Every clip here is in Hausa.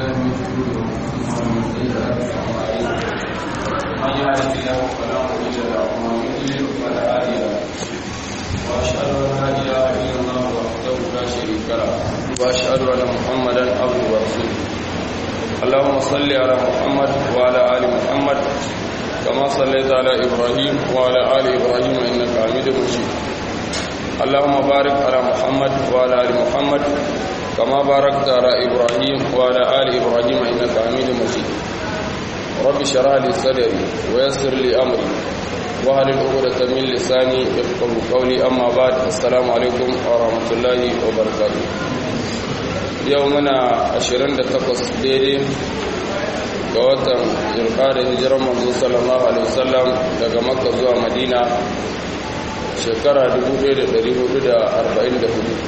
بالله من شرور انفسنا ومن سيئات اعمالنا من يهده الله فلا مضل له ومن يضلل فلا هادي له واشهد ان لا اله الا الله وحده لا شريك له واشهد ان محمدا عبده ورسوله اللهم صل على محمد وعلى ال محمد كما صليت على ابراهيم وعلى ال ابراهيم انك حميد مجيد اللهم بارك على محمد وعلى ال محمد كما باركت على إبراهيم وعلى آل إبراهيم إنك حميد مجيد رب اشرح لي صدري ويسر لي أمري واحلل عقدة من لساني يفقهوا قولي أما بعد السلام عليكم ورحمة الله وبركاته يومنا 28 daidai ga watan zulqa'ada hijiran manzo sallallahu alaihi wasallam daga Makka zuwa Madina shekara 1444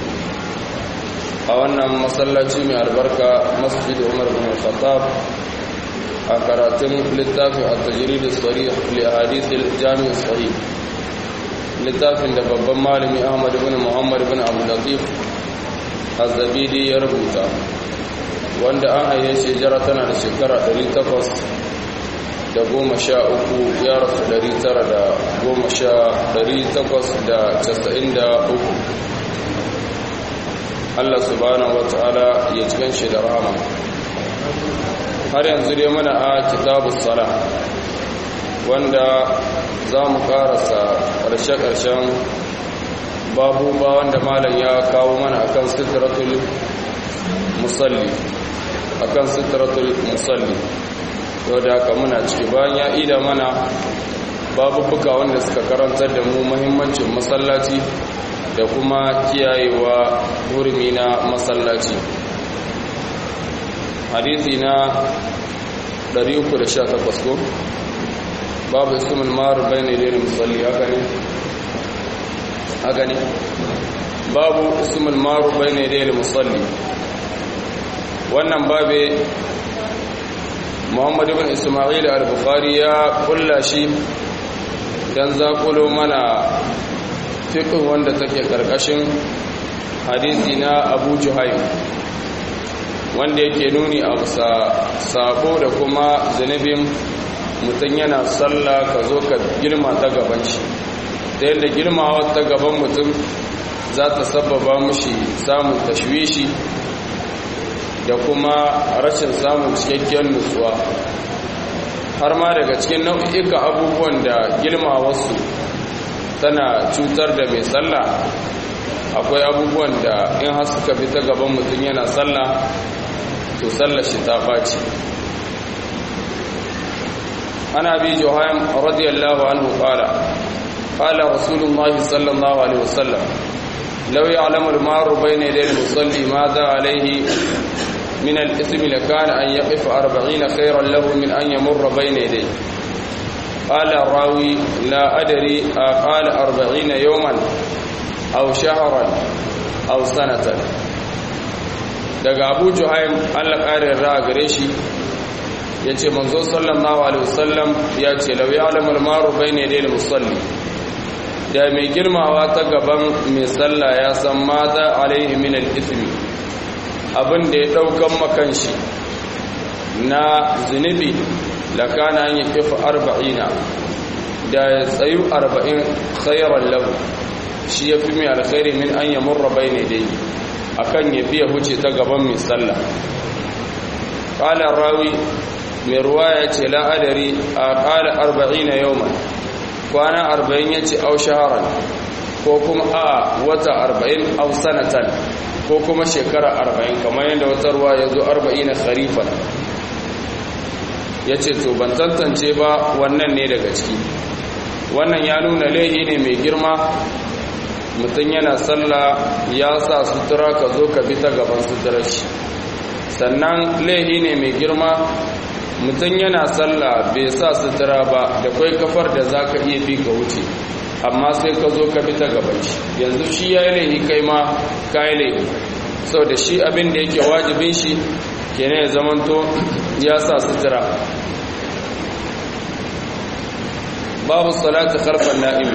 a wannan masallaci mai albarka masjid Umar bin Khattab a karatun littafin at-tajrid as-sarih li ahadith al-jami' as-sahih littafin da babban malami Ahmad ibn Muhammad ibn Abdul Latif Az-Zabidi ya rubuta wanda an haye shi jira tana da shekara 813 ya rasu 893 Allah subhanahu wata'ala ya cikin shi da rahama har yanzu dai muna a kitabus sala wanda za mu karasa ƙarshe-ƙarshen babu ba wanda malam ya kawo mana akan sitratul musalli to da haka muna ciki bayan ya ida mana babubuka wanda suka karantar da mu muhimmancin masallaci da kuma kiyayewa hurumi na masallaci hadisi na 318 ko babu ismul mar bayna lil musalli haka ne babu ismul mar bayna lil musalli wannan babe Muhammad ibn Isma'il al-Bukhari ya kulla shi dan zakulo mana fiqh wanda take karkashin hadisi na Abu Juhaym wanda yake nuni a sabo da kuma zanubin mutum yana sallah ka zo ka girma ta gaban shi ta yadda girmawa ta gaban mutum za ta sababa mushi samun tashwishi da kuma rashin samun cikakkiyar nutsuwa har ma daga cikin nau'ika abubuwan da girmawarsu tana cutar da mai sallah akwai abubuwan da in har suka bi ta gaban mutum yana sallah to sallar shi ta baci ana bi Juhaym radiyallahu anhu qala rasulullahi sallallahu alaihi wasallam law ya'lamu al-maru bayna yaday al-musalli madha alayhi min al-ithmi lakana an yaqifa 40 khayran lahu min an yamurra bayna yadayhi قال الراوي لا أدري قال 40 يوما أو شهرا أو سنة daga Abu Juhaym Allah ƙarin ra'a gare shi yace manzo sallallahu alaihi wasallam yace law ya'lamul maru bayna yadayil musalli da mai girmawa ta gaban mai sallah ya san maza alaihi min al-ithmi abin da ya daukan makan shi na zunubi lakana an yi kifa 40 da ya tsayu 40 khairan lahu shi ya fi mai alkhairi min an yamurra bayne dai akan ya biya huce ta gaban mai sallah qala rawi mai ruwaya ce la adari qala 40 yawman kwana 40 yace au shaharan ko kuma wata 40 au sanatan ko kuma shekara 40 kamar yadda wata ruwa yazo 40 kharifan ya ce to ban tantance ba wannan ne daga ciki wannan ya nuna laihi ne mai girma mutum yana sallah ya sa sutura ka zo ka bi ta gaban suturar shi sannan laihi ne mai girma mutum yana sallah bai sa sutura ba da kwai kafar da za ka iya bi ka wuce amma sai ka zo ka bi ta gaban shi yanzu shi ya yi laihi kai ma ka yi laihi sau da shi abin da yake wajibin shi kene ya zamanto ya sa sutura babu salati khalfan na'imi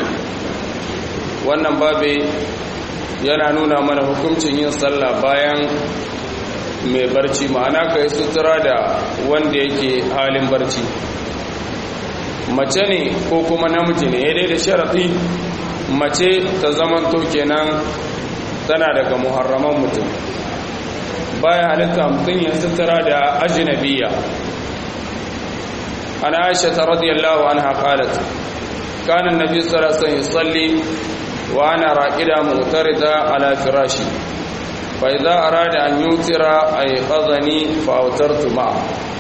wannan babe yana nuna mana hukuncin yin sallah bayan mai barci ma'ana ka yi sutura da wanda yake halin barci mace ne ko kuma namiji ne dai da sharaɗi mace ta zamanto kenan tana daga muharraman mutum bayan halitta mutum ya sutura da ajnabiya ana aisha ta radiyallahu anha qalat kana annabi sallallahu alaihi wasallam yusalli wa ana raqida mutarida ala firashi fa idza arada an yutira ayqadhani fa awtartu ma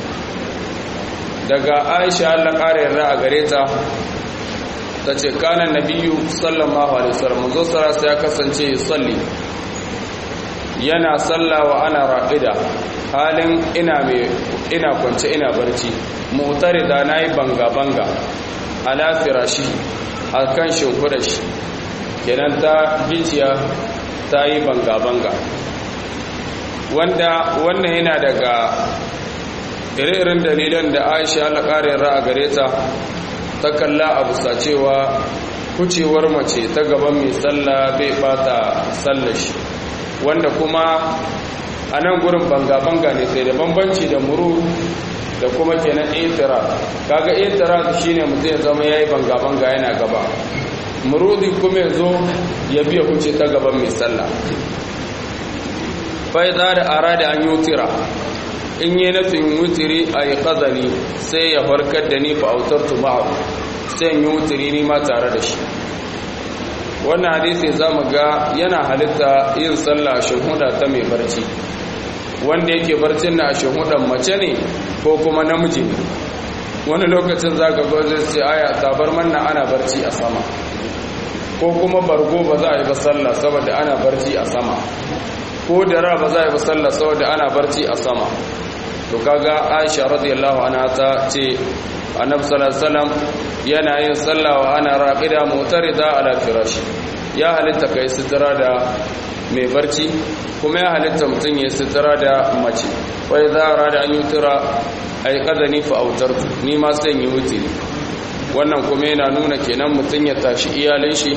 daga aisha Allah kare yarda a gare ta tace kana nabiyyu sallallahu alaihi wasallam manzo sallallahu ya kasance yusalli yana salla wa ana raqida halin ina kwance ina barci mutarida nayi banga ala firashi akan shimfida shi kenan ta giciya ta yi banga wanda wannan yana daga ire-iren dalilan da Aisha Allah kare ra'a gare ta kalla abu cewa kucewar mace ta gaban mai sallah bai bata sallar shi wanda kuma a nan gurin banga ne sai da bambanci da muru da kuma kenan itira kaga itira shine mutum ya zama yayi banga yana gaba murudi kuma yazo ya biya kuce ta gaban mai sallah fa idza arada an yutira in yi nufin wutiri ay qadani sai ya farkar da ni fa autartu ma'ahu sai in yi wutiri ni ma tare da shi wannan hadisi zamu ga yana halitta yin sallah shuhuda ta mai barci wanda yake barcin na shuhudan mace ne ko kuma namiji ne wani lokacin zaka ga zai ce aya tabarman nan ana barci a sama ko kuma bargo ba za a yi ba sallah saboda ana barci a sama ko dara ba za a yi ba sallah saboda ana barci a sama to kaga Aisha radiyallahu anha ta ce Annabi sallallahu alaihi wasallam yana yin sallah wa ana raqida mutarida ala firashi ya halitta kai sutura da mai barci kuma ya halitta mutun ya sutura da mace wa idza arada an yutira ay qadani fa autartu ni ma sai yi wutiri wannan kuma yana nuna kenan mutun ya tashi iyalin shi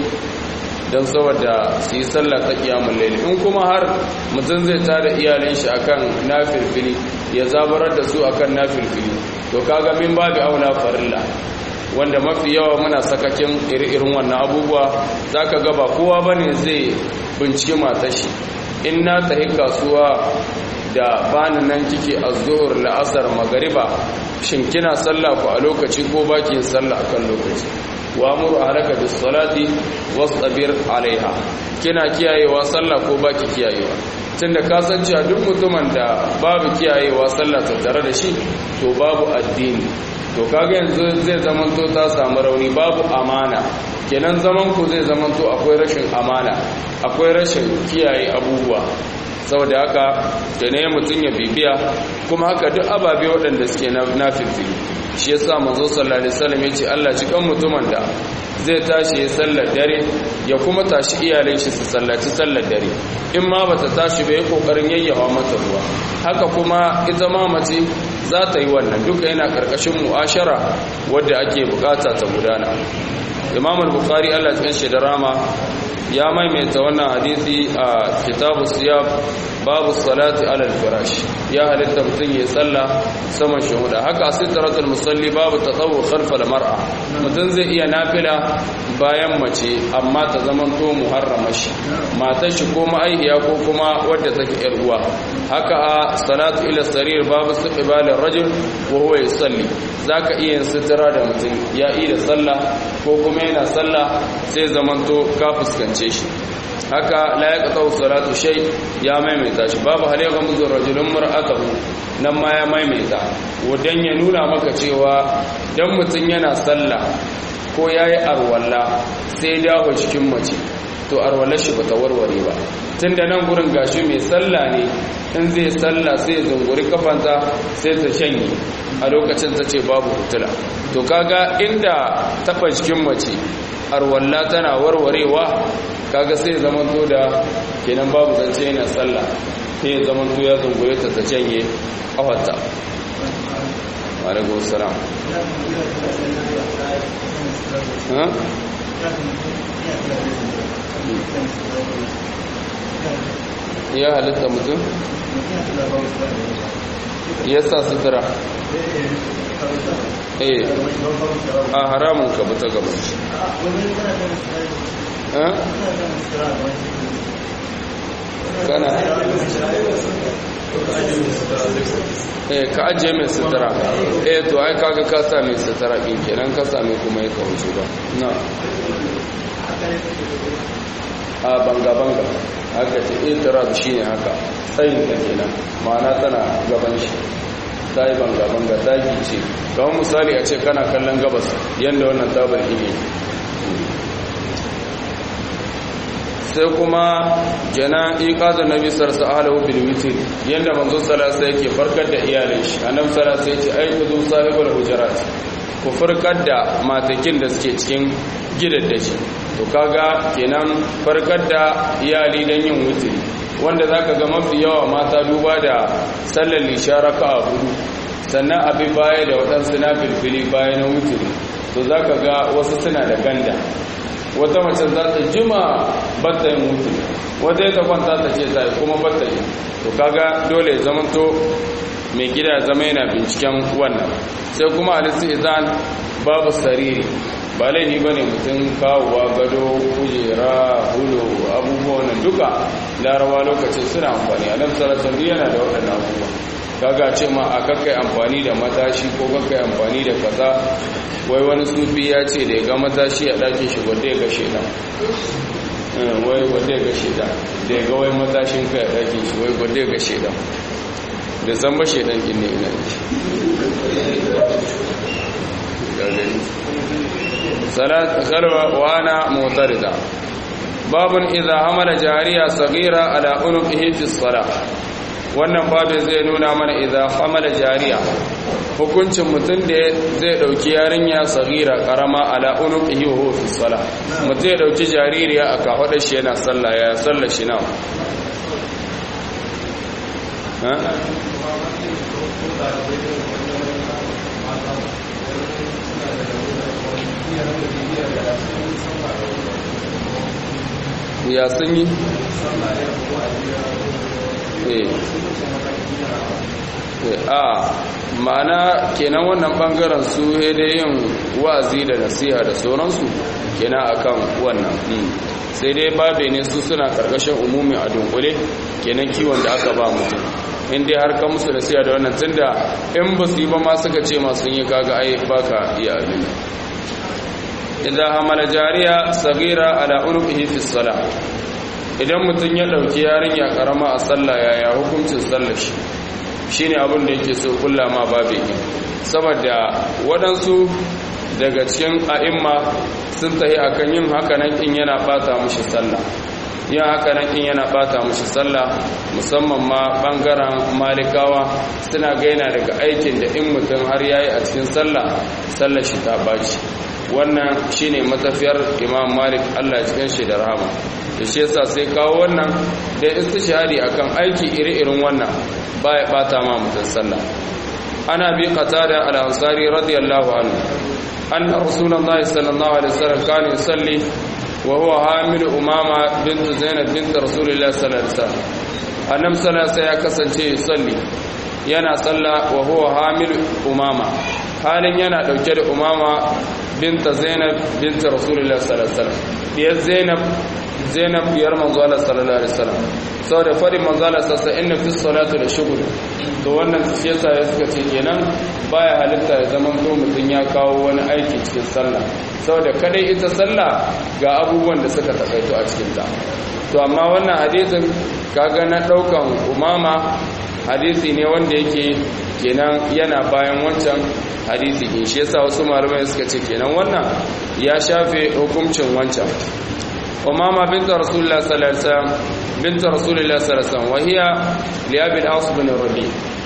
don saboda su yi sallah ta kiyamun laili in kuma har mutum zai tada iyalin shi akan nafilfili ya zabarar da su akan nafilfili to kaga min babu aula farilla wanda mafi yawa muna sakakin irin wannan abubuwa zaka ga ba kowa bane zai bincike matar shi in na tahi kasuwa da bani nan kike az-zuhr la'asar magriba shin kina sallah ku a lokaci ko baki yin sallah akan lokaci wa'muru ahlaka bis-salati wastabir 'alayha kina kiyayewa sallah ko baki kiyayewa tunda ka san cewa duk mutumin da babu kiyayewa sallah tattare da shi to babu addini to kaga yanzu zai zamanto ta samu rauni babu amana kenan zaman ku zai zamanto akwai rashin amana akwai rashin kiyaye abubuwa saboda haka da ne mutum ya bibiya kuma haka duk ababe waɗanda suke na fifili shi yasa manzo sallallahu alaihi wasallam yace Allah cikan mutumin da zai tashi ya sallar dare ya kuma tashi iyalai shi su sallaci sallar dare in ma bata tashi ba ya kokarin yayyawa mata ruwa haka kuma ita ma mace za ta yi wannan duka yana karkashin mu'ashara wadda ake bukata ta gudana Imam al-Bukhari Allah ya kanshi da rama ya maimaita wannan hadisi a kitabu siyab babu salati ala al-firash ya halitta mutum ya salla saman shuhuda haka sitratul musalli babu tatawwu khalfa al-mar'a mutum zai iya nafila bayan mace amma ta zamanto muharrama shi matar shi ko ma'aihiya ko kuma wadda take yar uwa haka a salatu ila sarir babu istiqbal ar-rajul wa huwa yusalli zaka iya yin sitira da mutum ya yi da sallah ko kuma yana sallah sai zamanto ka fuskance shi haka la yaqta salatu shay ya maimaita shi babu hal ya gamu rajulun mar'atahu nan ma ya maimaita wadan ya nuna maka cewa dan mutun yana sallah ko yayi arwalla sai dawo cikin mace to arwallar shi bata warware ba tunda nan gurin gashi mai sallah ne in zai sallah sai ya zunguri kafanta sai ta shanye a lokacin ta ce babu hutula to kaga inda taba cikin mace arwalla tana warwarewa kaga sai zaman to da kenan babu zance yana sallah sai zaman to ya zungure ta ta canye kafarta alaikum salam ya halitta mutum ya sa sutura a haramun ka bata gaban shi kana ka ajiye mai sutura to ai kaga ka sami sutura ɗin kenan ka sami kuma ya kawuce ba na a banga-banga haka ce itirab shi ne haka tsayin ka kenan ma'ana tana gaban shi ta yi banga-banga ta ce kawai misali a ce kana kallon gabas yadda wannan tabar ne sai kuma kenan iqazan nabi sallallahu alaihi wasallam bil witr yanda manzo sallallahu alaihi yake farkar da iyalin shi annabi sallallahu alaihi wasallam ya ce ayyuhu sahibul hujurat ku farkar da matakin da suke cikin gidaddaji to kaga kenan farkar da iyali dan yin witri wanda zaka ga mafi yawa mata duba da sallar lisharaka a hudu sannan abin baya da wadansu na filfili baya na witri to zaka ga wasu suna da ganda wata mace za ta jima batta yin mutu wata ya kwanta ta ce ta yi kuma batta yi to kaga dole zamanto mai gida zama yana binciken wannan sai kuma alisu izan babu sariri ba laifi ba ne mutum kawowa gado kujera hulo abubuwan duka larawa lokacin suna amfani a nan sarasar yana da waɗannan abubuwa kaga ce ma a kakkai amfani da matashi ko kakkai amfani da kaza wai wani sufi ya ce da ya ga matashi a ɗakin shi wadda ya ga shaidan wai wadda ya ga shaidan da ya ga wai matashin kai a ɗakin shi wai wadda ya ga shaidan da zan ba shaidan ɗin ne ina salwa wana motarida babun idza hamala jariya sagira ala unuqihi fi salah wannan babin zai nuna mana idza hamala jariya hukuncin mutum da zai dauki yarinya sagira karama ala unuqihi wa huwa fi salah mutum ya dauki jaririya aka hada shi yana sallah ya sallar shi nawa ya sanyi ma'ana kenan wannan bangaren su da yin wa'azi da nasiha da sauransu kenan akan wannan sai dai babe ne su suna karkashin umumi a dunkule kenan kiwon da aka ba mutum in dai har ka musu nasiha da wannan tunda in ba su yi ba ma suka ce masu yi kaga ai baka iya abin idan hamala jariya sagira ala unuqihi fi salah idan mutum ya dauki yarinya karama a sallah yaya hukuncin sallar shi shine abin da yake so kullama babe ki saboda wadansu daga cikin a'imma sun tahi akan yin haka nan in yana bata mushi sallah yin haka nan in yana bata mushi sallah musamman ma bangaren malikawa suna gaina daga aikin da in mutum har yayi a cikin sallar shi ta baci wannan shine matafiyar Imam Malik Allah ya cikin shi da rahama da shi yasa sai kawo wannan da istishhadi akan aiki iri-irin wannan baya bata ma mutum sallah ana bi qatada al-ansari radiyallahu anhu anna rasulullahi sallallahu alaihi wasallam kana yusalli wa huwa hamil umama bint zainab bint rasulillahi sallallahu alaihi wasallam annam sallallahu ya kasance yusalli yana salla wa huwa hamil umama halin yana dauke da umama bint zainab bint rasulillahi sallallahu alaihi wasallam diyar zainab diyar manzo Allah sallallahu alaihi wasallam saboda fadin manzo Allah sassa inna fi salati da shughul to wannan shi yasa ya suka ce kenan baya halitta ya zaman to mutun ya kawo wani aiki cikin sallah saboda kadai ita sallah ga abubuwan da suka takaito a cikin ta to amma wannan hadisin kaga na daukan umama hadisi ne wanda yake kenan yana bayan wancan hadisi din shi yasa wasu malamai suka ce kenan wannan ya shafe hukuncin wancan umama bint rasulullah sallallahu alaihi wasallam bint rasulullah sallallahu alaihi wasallam wa hiya li abi al-as bin rabi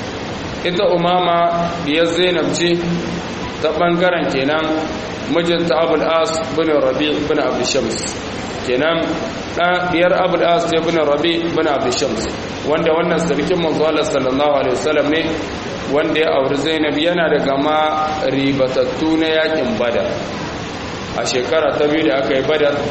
ita umama diyar zainab ce ta bangaren kenan mijinta abul as bin rabi bin abd shams kenan diyar abul as ce bin rabi bin abd shams wanda wannan sarkin manzo Allah sallallahu alaihi wasallam ne wanda ya auri zainab yana daga ma ribatattu na yakin badar a shekara ta biyu da aka yi badar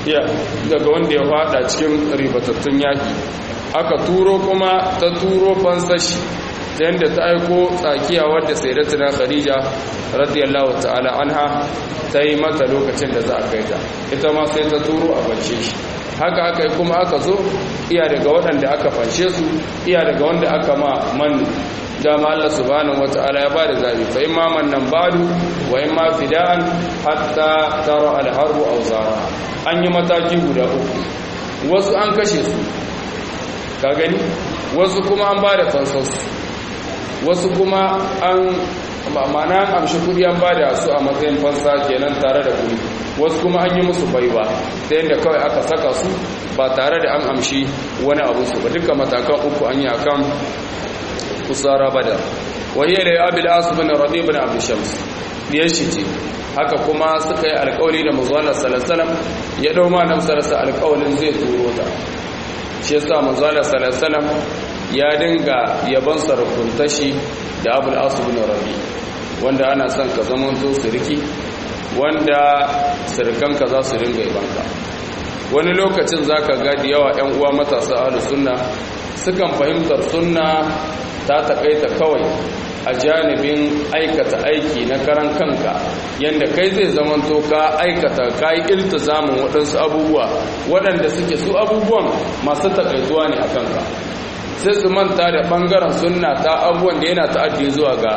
daga wanda ya fada cikin ribatattun yaki aka turo kuma ta turo fansashi ta yadda ta aiko tsakiya wadda sayyidatuna Khadija radiyallahu ta'ala anha ta yi mata lokacin da za a kai ta ita ma sai ta turo a fanshe shi haka aka yi kuma aka zo iya daga waɗanda aka fanshe su iya daga wanda aka ma mannu dama Allah subhanahu wata'ala ya bada zabi fa imma mannan badu wa imma fida'an hatta tara al-harbu aw zara an yi mataki guda uku wasu an kashe su ka gani wasu kuma an bada fansansu wasu kuma an ma'ana amshi kudi an bada su a matsayin fansa kenan tare da kudi wasu kuma an yi musu baiwa ta yadda kawai aka saka su ba tare da an amshi wani abu su ba duka matakan uku an yi akan kusara badar wahiyar da abil asu bin rabi bin abu shams diyar shi ce haka kuma suka yi alkawali da manzala salasalam ya dau ma namsarsa alkawalin zai turo ta shi yasa manzala salasalam ya dinga yaban sarkuntashi da abul asu bin rabi wanda ana son ka zamanto sirki wanda sirkanka za su dinga yabanka wani lokacin zaka ga da yawa ƴan uwa matasa ahlus sunna sukan fahimtar sunna ta takaita kawai a janibin aikata aiki na karan kanka yanda kai zai zamanto ka aikata ka yi iltizamin waɗansu abubuwa waɗanda suke su abubuwan masu takaituwa ne a kanka sai su manta da ɓangaren sunna ta abubuwan da yana ta'addi zuwa ga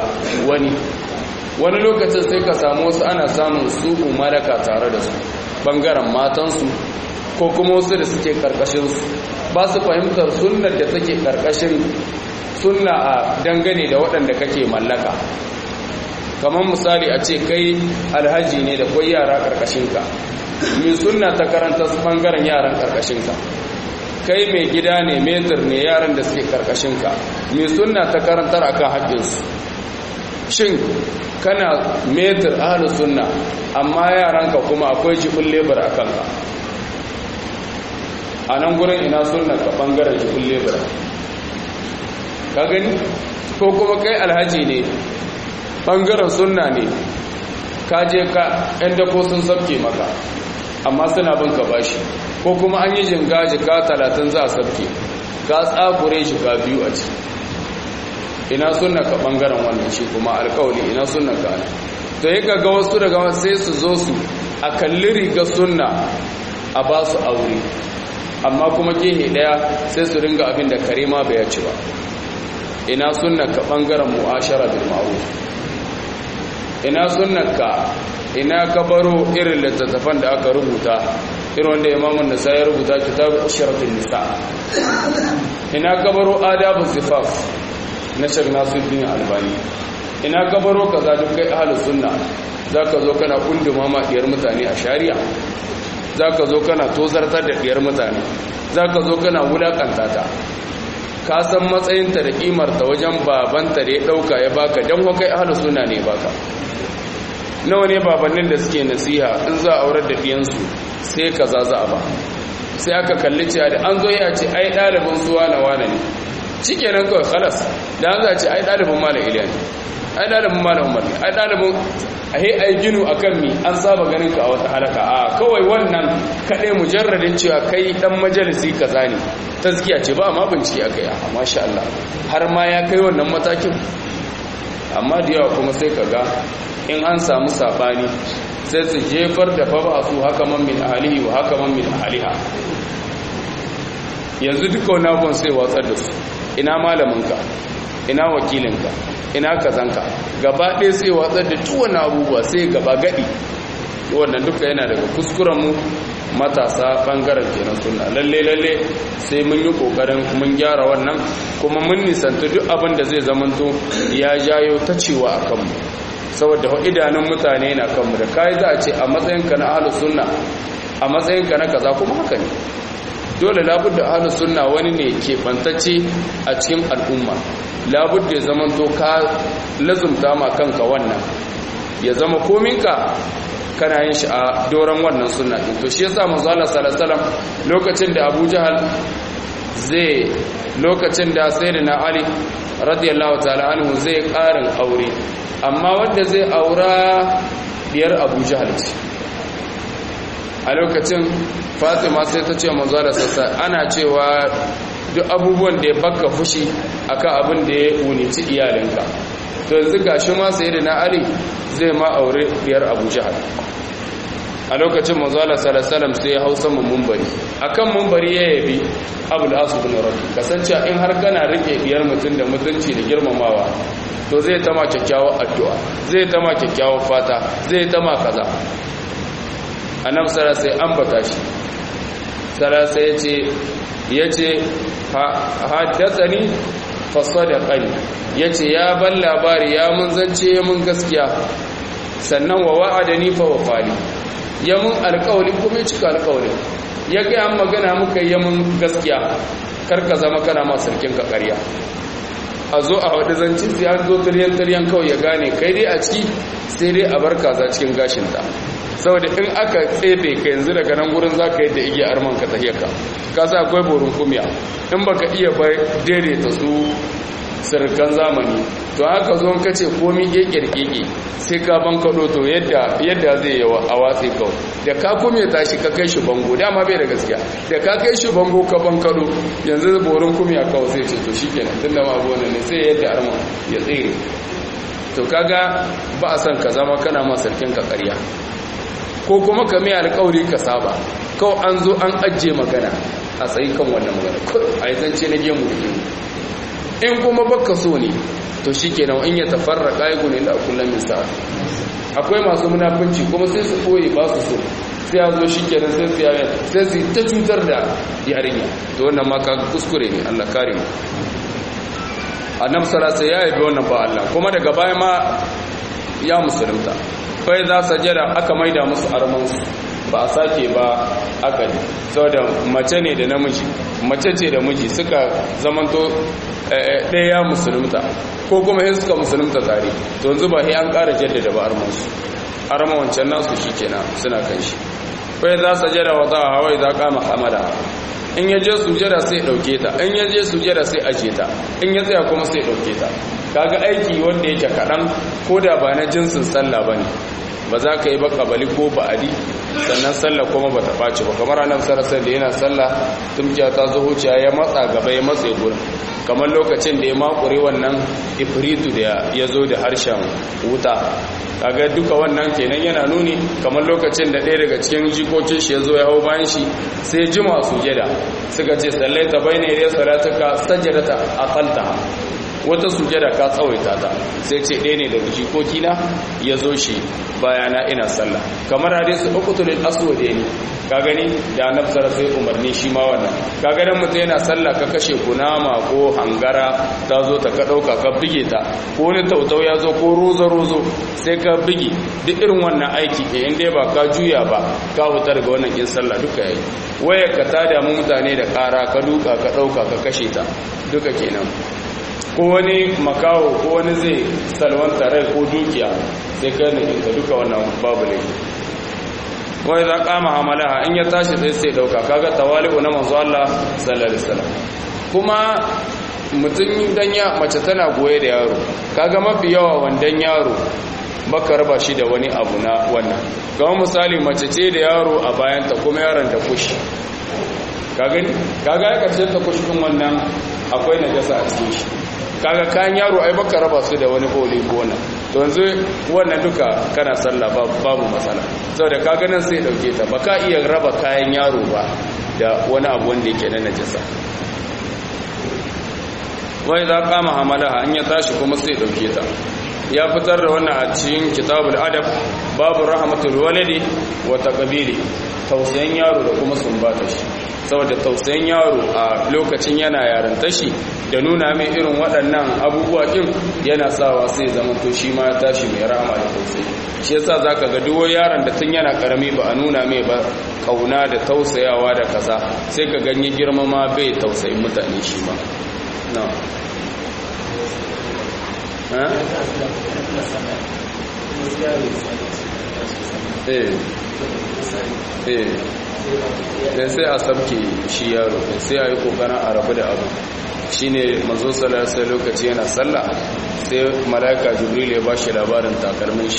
wani lokacin sai ka samu wasu ana samun su umaraka tare da su ɓangaren matansu ko kuma wasu da suke ƙarƙashinsu ba su fahimtar sunnar da take ƙarƙashin sunna a dangane da waɗanda kake mallaka kamar misali a ce kai alhaji ne da kwai yara ƙarƙashinka mai sunna ta karanta su ɓangaren yaran ƙarƙashinka kai mai gida ne metir ne yaran da suke ƙarƙashinka mai sunna ta karantar akan haƙƙinsu shin kana metir ahlus sunna amma yaranka kuma akwai jibin lebur a kanka a nan gurin ina sunna ka ɓangaren jibin lebur ka gani ko kuma kai alhaji ne ɓangaren sunna ne ka je ka ‘yan dako sun sabke maka amma suna bin ka bashi ko kuma an yi jinga jika 30 za a sabke ka tsakure jika 2 a ci ina sunna ka ɓangaren wannan shi kuma alkawali ina sunna ka ana to yi ga wasu daga wasu sai su zo su a kalli riga sunna a ba su aure amma kuma gehe daya sai su ringa abin da kare ma bai ci ba ina sunnaka bangaren mu'ashara bil ma'ruf ina sunnaka ina ka baro irin littattafan da aka rubuta irin wanda Imam an-Nasa'i ya rubuta kitabu ashratul nisa ina ka baro adabuz zifaf na Sheikh Nasiruddin Albani ina ka baro kaza duk kai ahlus sunna zaka zo kana kunduma ma diyar mutane a shari'a zaka zo kana tozartar da diyar mutane zaka zo kana wulakanta ta ka san matsayinta da kimarta wajen babanta da ya dauka ya baka dan kai ahlus sunna ne baka nawa ne babannin da suke nasiha in za a aurar da diyansu sai kaza za a ba sai aka kalli cewa da an zo ya ce ai dalibin zuwa na wane ne shikenan kawai khalas da an za ce ai dalibin malam Iliya ne ai dalibin malam Umar ne ai dalibin ai ginu akan mi an saba ganin ka a wata halaka a kawai wannan kadai mujarradin cewa kai dan majalisi kaza ne tazkiya ce ba ma bincike akai a masha Allah har ma ya kai wannan matakin amma da yawa kuma sai kaga in an samu sabani sai su jefar da fa ba su haka man min ahlihi wa haka man min ahliha yanzu duka wani abubuwan sai watsar da su ina malaminka ina wakilinka ina kazanka gaba ɗaya sai watsar da tuwana abubuwa sai gaba gadi wannan duka yana daga kuskurenmu matasa ɓangaren kenan suna lalle sai mun yi ƙoƙarin mun gyara wannan kuma mun nisanta duk abin da zai zamanto ya jayo ta cewa a kanmu saboda idanun mutane na kanmu da kayi za a ce a matsayinka na ahlus sunna a matsayinka na kaza kuma haka ne dole labudda ahlus sunna wani ne ke bantacce a cikin al'umma labudda ya zamanto ka lazumta ma kanka wannan ya zama kominka kana yin shi a doron wannan sunna din to shi yasa manzo Allah sallallahu alaihi wasallam lokacin da Abu Jahal lokacin da sayyidina Ali radiyallahu ta'ala anhu zai karin aure amma wanda zai aura diyar Abu Jahal ce a lokacin Fatima sai ta ce manzo Allah sassa ana cewa duk abubuwan da ya baka fushi akan abin da ya unici iyalinka to yanzu gashi ma sayyidina Ali zai ma aure biyar Abu Jahal a lokacin manzo Allah sallallahu alaihi wasallam sai ya hausa munbari akan munbari ya yabi Abul As bin Rabi kasance in har kana rike biyar mutun da mutunci da girmamawa to zai tama kyakkyawar addu'a zai tama kyakkyawar fata zai tama kaza annabi sallallahu alaihi wasallam ambata shi sallallahu yace haddathani fa sadaqani yace ya ban labari ya mun zance mun gaskiya sannan wa wa'adani fa wafali ya mun alƙawari kuma ya cika alƙawari ya ga an magana muka yi mun gaskiya karka zama kana ma sarkin ka ƙarya a zo a wadda zanci sai an zo taryan kawai ya gane kai dai a ciki sai dai a bar kaza cikin gashinta saboda in aka tsefe ka yanzu daga nan gurin za ka yi da igiya arman ka tahiyarka ka sa akwai borin kumiya in baka iya bai daidaita su sirkan zamani to haka zo ka ce komi kekirkeke sai ka bankado to yadda zai yawa a watsi kawai da ka kume tashi ka kai shi bango dama bai da gaskiya da ka kai shi bango ka bankado yanzu borin kumiya kawai sai ce to shikenan tunda ma gona ne sai yadda arman ya tsere to kaga ba a san ka zama kana ma sarkin ka ƙarya ko kuma ka mai alƙawari ka saba kawai an zo an ajiye magana a tsayi kan wannan magana a yi zance na gemu da gemu in kuma baka so ne to shikenan in ya tafarraka ya gune da kullum min sa'a akwai masu munafunci kuma sai su koyi ba su so sai ya zo shikenan sai su ta cutar da yarinya to wannan ma kaga kuskure ne Allah kare mu annabi sallallahu alaihi wasallam ya yabi wannan ba Allah kuma daga baya ma ya musulunta kai za sajada aka maida musu armansu ba a sake ba aka ne saboda mace ne da namiji mace ce da miji suka zamanto ɗaya musulunta ko kuma yin suka musulunta tare to yanzu ba an ƙara jaddada ba arman wancan nasu shi kenan suna kan shi kai za sajada wa za a hawai za kama hamada in yaje sujada sai dauke ta in yaje sujada sai aje ta in ya tsaya kuma sai dauke ta kaga aiki wanda yake kadan koda ba na jinsin sallah bane ba za ka yi ba kabali ko ba'adi sannan sallah kuma ba ta ɓaci ba kamar annabi sallallahu alaihi wasallam da yana sallah tumkiya ta zo huciya ya matsa gaba ya matse gurin kamar lokacin da ya makure wannan ifritu da ya zo da harshen wuta kaga duka wannan kenan yana nuni kamar lokacin da ɗaya daga cikin jikokin shi ya zo ya hau bayan shi sai jima sujada suka ce sallaita bayna yaday salatuka sajadata aqalta wata sujada ka tsawaita ta sai ce ɗaya ne daga jikokina ya zo shi bayana ina sallah kamar hadisi uqtulul aswadaini ka gani da annabi sallallahu alaihi umarni shi ma wannan ka ga dan mutum yana sallah ka kashe kunama ko hangara ta zo ta ka dauka ka bige ta ko ne tautau ya zo ko rozo sai ka bige duk irin wannan aiki in dai ba ka juya ba ka hutar ga wannan kin sallah duka yayi waya ka tada mu mutane da kara ka duka ka dauka ka kashe ta duka kenan ko wani makawo ko wani zai salwanta rai ko dukiya sai ka ne ka duka wannan babu ne wai za kama hamalaha in ya tashi sai dauka kaga tawali'u na manzo Allah sallallahu alaihi wasallam kuma mutum danya mace tana goye da yaro kaga mafi yawa wandan yaro baka raba shi da wani abu na wannan kamar misali mace ce da yaro a bayanta kuma yaron da kushi kaga ya karshen ta kushin wannan akwai najasa a cikin shi kaga kayan yaro ai baka raba su da wani holi gona to yanzu wannan duka kana sallah babu matsala saboda kaga nan sai dauke ta baka iya raba kayan yaro ba da wani abu wanda yake na najasa wai za kama hamalaha an ya tashi kuma sai dauke ta ya fitar da wannan a cikin kitabul adab babu rahmatul walidi wa taqbili tausayin yaro da kuma sumbata shi saboda tausayin yaro a lokacin yana yaranta shi da nuna mai irin waɗannan abubuwa ɗin yana sawa sai zama to shi ma ya tashi mai rahama da tausayi shi yasa zaka ga duk yaron da tun yana karami ba a nuna mai ba kauna da tausayawa da kaza sai ka ganye girma ma bai tausayin mutane shi ma na'am dan sai a sabke shi yaro sai a yi kokarin a rabu da abu shine manzo sallallahu alaihi lokaci yana sallah sai malaika jibril ya bashi labarin takalmin shi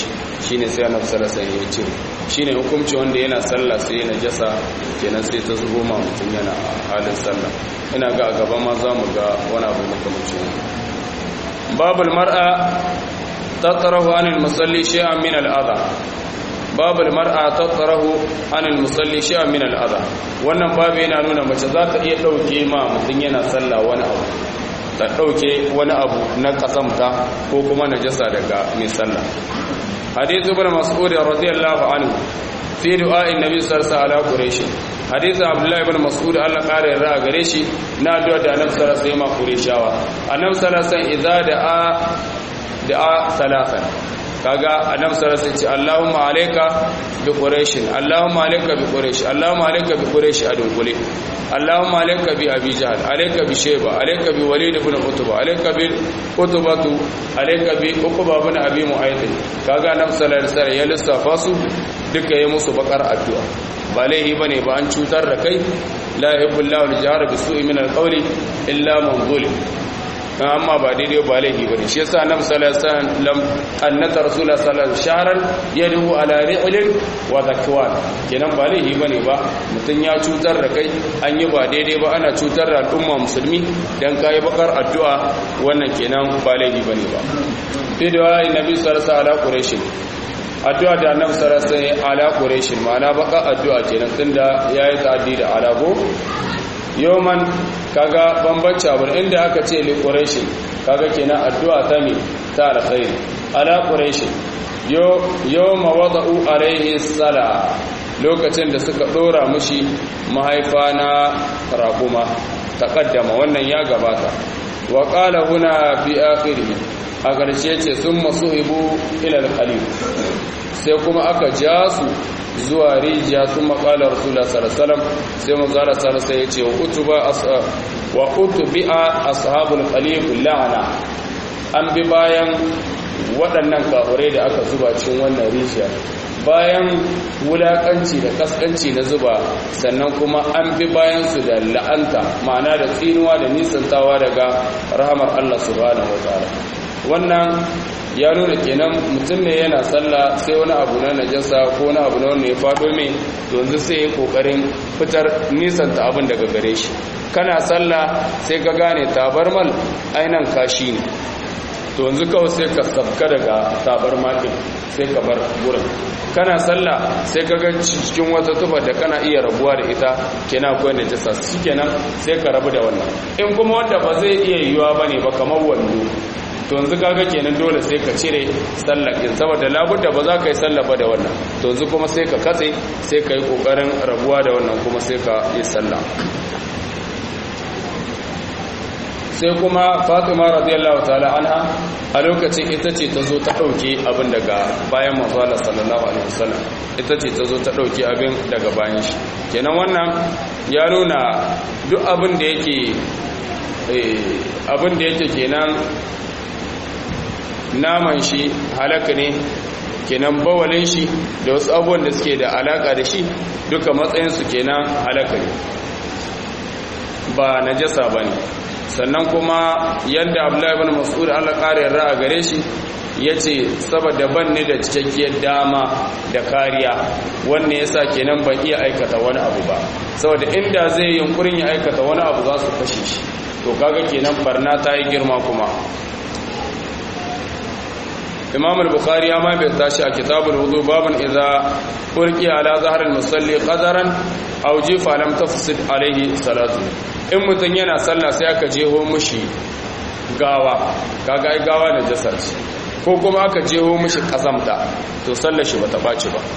shine sai annabi sallallahu alaihi wasallam ya cire shine hukunci wanda yana sallah sai najasa kenan sai ta zubo ma mutum yana halin sallah ina ga gaba ma za mu ga wani abu makamancin babul mar'a tatrahu anil musalli shay'an min al-adha babul mar'a tatrahu anil musalli shay'an min al-adha wannan babu yana nuna mace za ta iya dauke ma mutum yana sallah wani abu ta dauke wani abu na kasamta ko kuma najasa daga mai sallah hadith ibn mas'ud radiyallahu anhu fi du'a'in nabi sallallahu alaihi quraish hadith abdullah ibn mas'ud Allah kare yarda gare shi na addu'a da annabi sallallahu alaihi wasallam qurayshawa annabi sallallahu alaihi wasallam idza da'a salatan kaga annabi sallallahu alaihi wasallam Allahumma alayka bi quraish Allahumma alayka bi quraish Allahumma alayka bi quraish adungule Allahumma alayka bi abi jahl alayka bi shayba alayka bi walid ibn utba alayka bi utbatu alayka bi uqba ibn abi mu'ayth kaga annabi sallallahu alaihi wasallam ya lissafa su duka yi musu bakar addu'a ba laihi bane ba an cutar da kai la yuhibbu al-jahra bisu'i min al-qawli illa man zulim amma ba daidai ba laifi bane shi yasa annabi sallallahu alaihi wasallam annata rasulullah sallallahu alaihi wasallam shahran yadu ala ri'lin wa zakwan kenan ba laifi bane ba mutun ya cutar da kai an yi ba daidai ba ana cutar da al'umma musulmi dan kai bakar addu'a wannan kenan ba laifi bane ba fi du'a annabi sallallahu alaihi wasallam quraish addu'a da annabi sallallahu alaihi wasallam ala quraish ma'ana bakar addu'a kenan tunda yayi ta'addi da alago yoman kaga bambanci abin inda aka ce li quraish kaga kenan addu'a ta mi ta alkhairi ala quraish yawma wada'u alaihi sala lokacin da suka dora mushi mahaifa na raquma taqaddama wannan ya gabata wa qala huna fi akhirih a ƙarshe ce summa suhibu ila al-khalil sai kuma aka ja su zuwa rijiya sun makalar rasulullah sallallahu sai manzara sallallahu ya ce wa utubi'a ashabul khalif la'ana an bi bayan waɗannan kafurai da aka zuba cikin wannan rijiya bayan wulakanci da kaskanci na zuba sannan kuma an bi bayan su da la'anta ma'ana da tsinuwa da nisantawa daga rahamar Allah subhanahu wataala wannan ya nuna kenan mutum ne yana sallah sai wani abu na najasa ko wani abu na wanda ya fado mai yanzu sai ya kokarin fitar nisanta abin daga gare shi kana sallah sai ka gane tabarmal ainan kashi ne to yanzu kawai sai ka sabka daga tabarma din sai ka bar gurin kana sallah sai ka ga cikin wata tufa da kana iya rabuwa da ita kenan akwai najasa shikenan sai ka rabu da wannan in kuma wanda ba zai iya yiwa bane ba kamar wando to yanzu kaga kenan dole sai ka cire sallakin saboda labudda ba za ka yi sallah ba da wannan to yanzu kuma sai ka katse sai ka yi kokarin rabuwa da wannan kuma sai ka yi sallah sai kuma Fatima radiyallahu ta'ala anha a lokacin ita ce ta zo ta dauke abin daga bayan manzo Allah sallallahu alaihi wasallam ita ce ta zo ta dauke abin daga bayan shi kenan wannan ya nuna duk abin da yake kenan naman shi halaka ne kenan bawalin shi da wasu abubuwan da suke da alaka da shi duka matsayinsu kenan halaka ne ba najasa ba ne sannan kuma yadda Abdullahi ibn Mas'ud Allah ƙara yarda a gare shi yace saboda ban ne da cikakkiyar dama da kariya wanne yasa kenan ban iya aikata wani abu ba saboda inda zai yunkurin ya aikata wani abu za su kashe shi to kaga kenan barna ta yi girma kuma Imam al-Bukhari ya mai tashi a kitabul wudu babun idza urqi ala zahr al-musalli qadaran aw jifa lam tafsid alayhi salatu in mutun yana sallah sai aka jeho mushi gawa kaga ai gawa da jasar ko kuma aka jeho mushi kasamta to sallar shi bata baci ba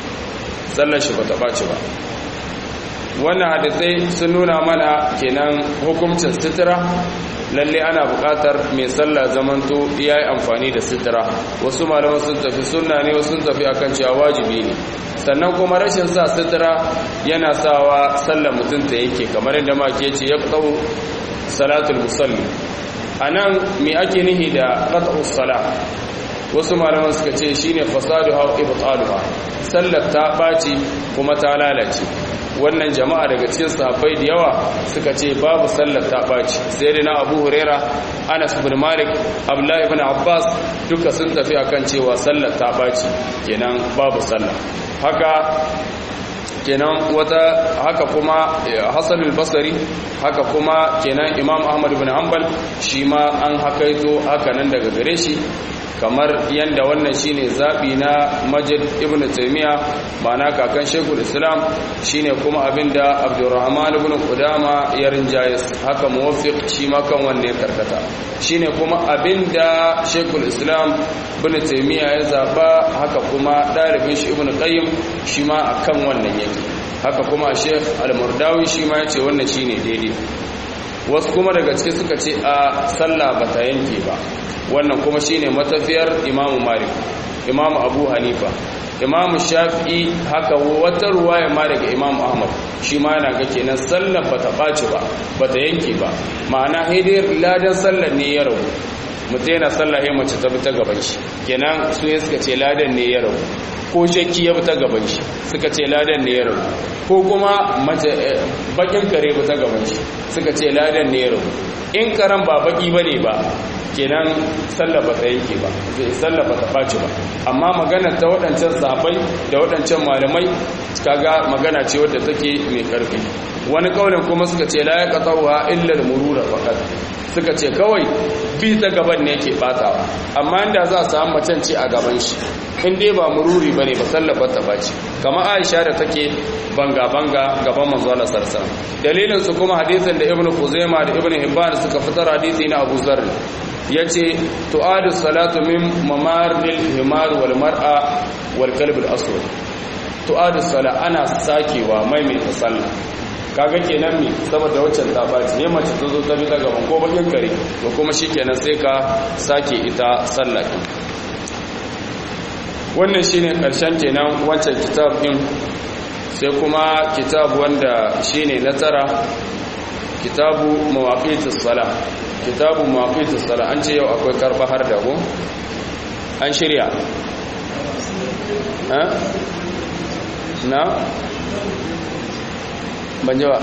wannan hadisai sun nuna mana kenan hukuncin sitira lalle ana buƙatar mai sallah zamanto yayi amfani da sitira wasu malaman sun tafi sunna ne wasu sun tafi akan cewa wajibi ne sannan kuma rashin sa sitira yana sawa sallar mutum ta yake kamar yadda ma ke ce yaqtau salatul musalli anan me ake nihi da qat'us salah wasu malaman suka ce shine fasaduha wa ibtaluha sallar ta baci kuma ta lalace wannan jama'a daga cikin sahabbai da yawa suka ce babu sallar ta baci sai na Abu Huraira Anas ibn Malik Abdullah ibn Abbas duka sun tafi akan cewa sallar ta baci kenan babu sallah haka kenan haka kuma Hassan al-Basri haka kuma kenan Imam Ahmad ibn Hanbal shi ma an hakaito haka nan daga gare shi kamar yanda wannan shine zabi na Majid ibn Taymiya ma'ana kakan Sheikhul Islam shine kuma abinda Abdurrahman ibn Qudama ya rinjayes haka Muwaffiq shi ma kan wanne karkata shine kuma abinda Sheikhul Islam ibn Taymiya ya zaba haka kuma dalibin shi Ibn Qayyim shi ma akan wannan yake haka kuma Sheikh Al-Murdawi shi ma yace wannan shine daidai wasu kuma daga cikin suka ce a sallah bata yanke ba wannan kuma shine matafiyar Imam Malik Imam Abu Hanifa Imam Shafi'i haka wata ruwaya ma daga Imam Ahmad shi ma yana ga kenan sallar bata baci ba bata yanke ba ma'ana hidayar ladan sallar ne ya rawu mutum yana sallah ya mace ta bi ta gaban shi kenan su suka ce ladan ne ya rawu ko shakki ya bi ta gaban shi suka ce ladan ne ya rawu ko kuma mace bakin kare bi ta gaban shi suka ce ladan ne ya rawu in karan ba baki bane ba kenan sallah ba ta yake ba sallah ba ta faci ba amma magana ta waɗancan sahabbai da waɗancan malamai kaga magana ce wadda take mai karfi wani kaulin kuma suka ce la yaqta'uha illa al-murura faqat suka ce kawai bi ta gaban ne yake batawa amma inda za a samu macen ce a gaban shi in dai ba mururi bane ba sallah ba ta faci kamar Aisha da take banga gaban manzo Allah sallallahu alaihi wasallam dalilin su kuma hadisin da Ibn Khuzaimah da Ibn Hibban suka fitar hadisi na Abu Zarr yace tu'adu salatu min mamaril himar wal mar'a wal kalb al aswad tu'adu sala ana sakewa maimaita sallah kaga kenan me saboda waccan ta baci ne mace ta zo ta bi ta gaban ko bakin kare to kuma shikenan sai ka sake ita sallah din wannan shine karshen kenan wancan kitab din sai kuma kitab wanda shine na tara kitabu mawaqitus salah kitabu mawaqitus salah an ce yau akwai karba har da go an shirya na banjawa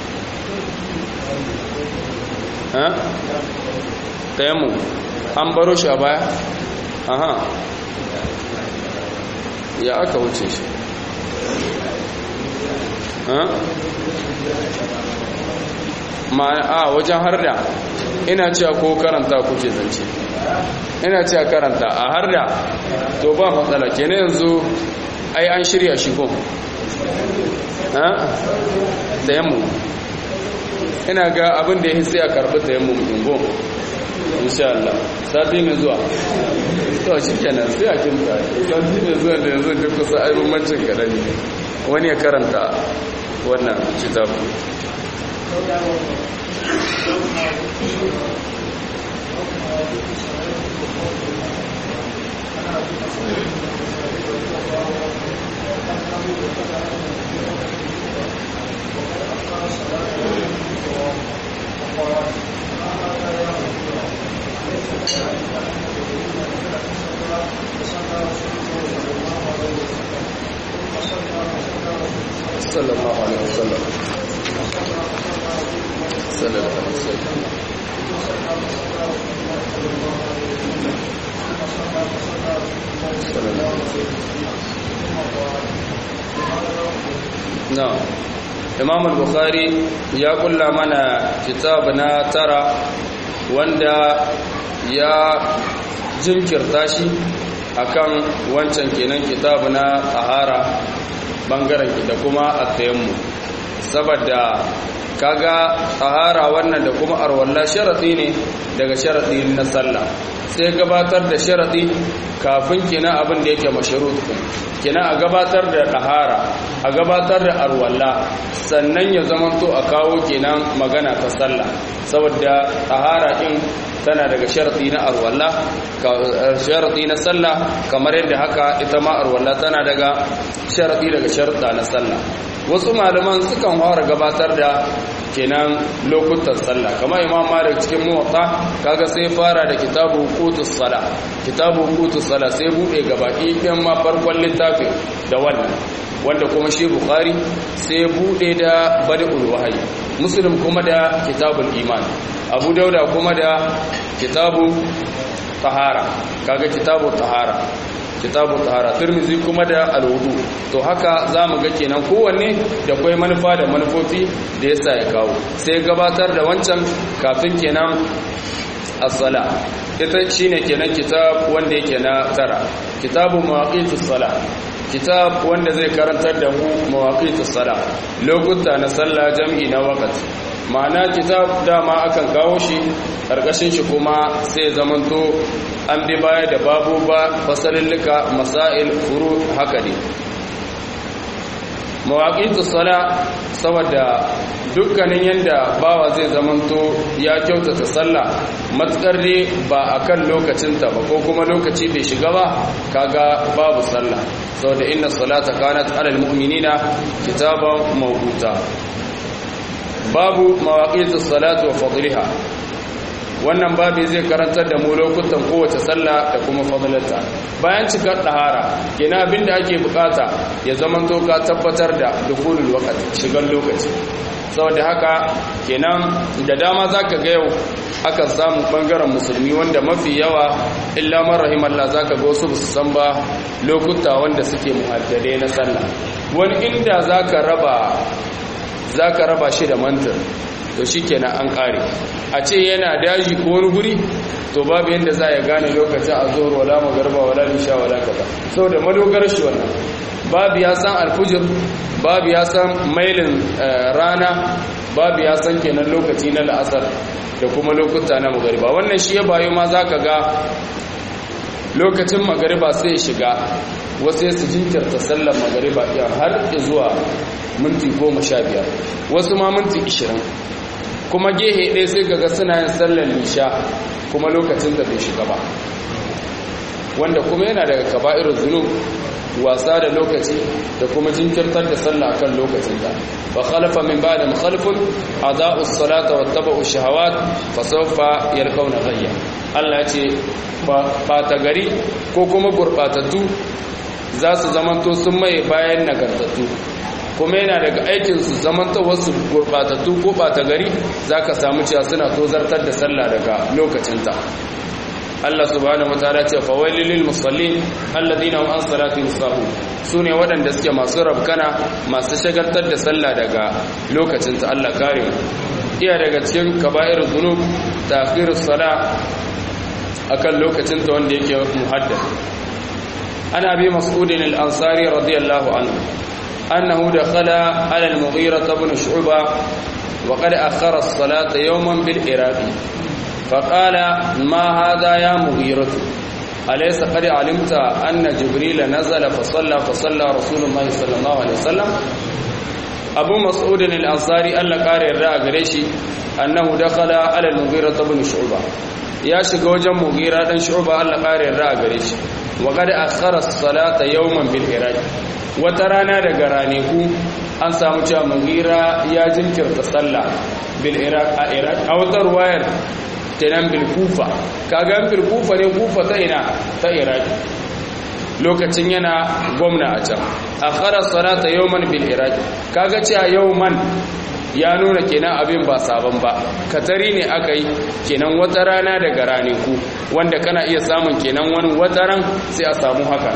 tayammu an baro shi a baya aha ya aka wuce shi wajen harda ina cewa ko karanta kuke zance ina cewa karanta a harda to ba matsala kenan yanzu ai an shirya shi ko tayammu ina ga abin da ya sai a karɓi tayammu din go insha Allah sati mai zuwa to shi kenan sai a kinta sati mai zuwa da yanzu duk kusa aibummancin kaɗan wani ya karanta wannan kitabu صلى الله عليه وسلم صلى الله عليه وسلم صلى الله عليه وسلم نعم Imam al-Bukhari ya kulla mana kitab na tara wanda ya jinkirta shi akan wancan kenan kitab na tahara bangaren da kuma at-tayammum saboda kaga tahara wannan da kuma arwalla sharadi ne daga sharadi na sallah sai gabatar da sharadi kafin kenan abin da yake mashrut kenan a gabatar da tahara a gabatar da arwalla sannan ya zamanto a kawo kenan magana ta sallah saboda tahara din tana daga sharadi na arwalla sharadi na sallah kamar yadda haka ita ma arwalla tana daga sharadi daga sharuɗa na sallah wasu malaman sukan fara gabatar da kenan lokutan sallah kamar Imam Malik cikin Muwatta kaga sai fara da kitabu huqutus sala sai bude gabaki ɗin ma farkon littafin da wannan wanda kuma shi Bukhari sai bude da badul wahyi Muslim kuma da kitabul iman Abu Dauda kuma da kitabu tahara kaga kitabu tahara Tirmidhi kuma da al-wudu to haka zamu ga kenan kowanne da kai manufa da manufofi da yasa ya kawo sai gabatar da wancan kafin kenan as-sala ita shine kenan kitab wanda yake na tara kitabu mawaqitus sala kitab wanda zai karantar da mu mawaqitus sala lokuta na sallah jam'i na waqti ma'ana kitab dama akan kawo shi karkashin shi kuma sai zamanto an bi baya da babu ba fasalillika masail furu haka ne mawaqitus sala saboda dukkanin yanda bawa zai zamanto ya kyautata sallah matsar ne ba akan lokacinta ba ko kuma lokaci bai shiga ba kaga babu sallah saboda inna salata kanat alal mu'minina kitaban mawquta babu mawaqitus salati wa fadliha wannan babu zai karantar da mu lokutan kowace sallah da kuma fadlata bayan cikar dahara kenan abinda ake bukata ya zamanto ka tabbatar da dukhulul waqti shigar lokaci saboda haka kenan da dama zaka ga yau aka samu bangaren musulmi wanda mafi yawa illa man rahimallah zaka ga wasu su san ba lokuta wanda suke muhaddade na sallah wani inda zaka raba shi da mantar to shikenan an kare a ce yana daji ko wani guri to babu yanda za ya gane lokacin azhur wala magriba wala isha wala kaza saboda madogar shi wannan babu ya san alfujr babu ya san mailin rana babu ya san kenan lokaci na la'asar da kuma lokuta na magriba wannan shi ya bayo ma zaka ga lokacin magriba sai shiga wasu su jinkirta sallar magriba har zuwa minti 15 wasu ma minti 20 kuma gehe ɗaya sai kaga suna yin sallar lisha kuma lokacin da bai shiga ba wanda kuma yana daga kaba'irul zunub wasa da lokaci da kuma jinkirtar da sallah akan lokacin da fa khalafa min ba'da mukhalifun adaa'u as-salata wattaba'u ash-shahawat fa sawfa yalqawna ghayya Allah ya ce ba ta gari ko kuma gurbatattu za su zamanto sun maye bayan nagartattu kuma yana daga aikin su zamanta wasu gurbatattu ko bata gari zaka samu cewa suna tozartar da sallah daga lokacinta Allah subhanahu wataala ce fa wailil lil musallin alladhina hum an salatihim sahun sune wadanda suke masu rabkana masu shagaltar da sallah daga lokacinta Allah kare mu iya daga cikin kaba'irul dhunub ta'khirus salah akan lokacinta wanda yake muhaddad ana bi mas'udin al-ansari radiyallahu anhu أنه دخل على المغيرة بن شعبة وقد أخر الصلاة يوما بالعراق فقال ما هذا يا مغيرة أليس قد علمت أن جبريل نزل فصلى رسول الله صلى الله عليه وسلم أبو مسعود الأنصاري ألا قارئ الرأى قريشي أنه دخل على المغيرة بن شعبة يا شقوجا مغيرة بن شعبة ألا قارئ الرأى قريشي وقد أخر الصلاة يوما بالعراق wata rana daga raneku an samu cewa mughira ya jinkirta sallah bil iraq a iraq a wata ruwayar kenan bil kufa kaga bil kufa ne kufa ta ina ta iraq lokacin yana gwamna a can akhara salata yawman bil iraq kaga cewa yawman ya nuna kenan abin ba sabon ba katari ne aka yi kenan wata rana daga raneku wanda kana iya samun kenan wani wataran sai a samu haka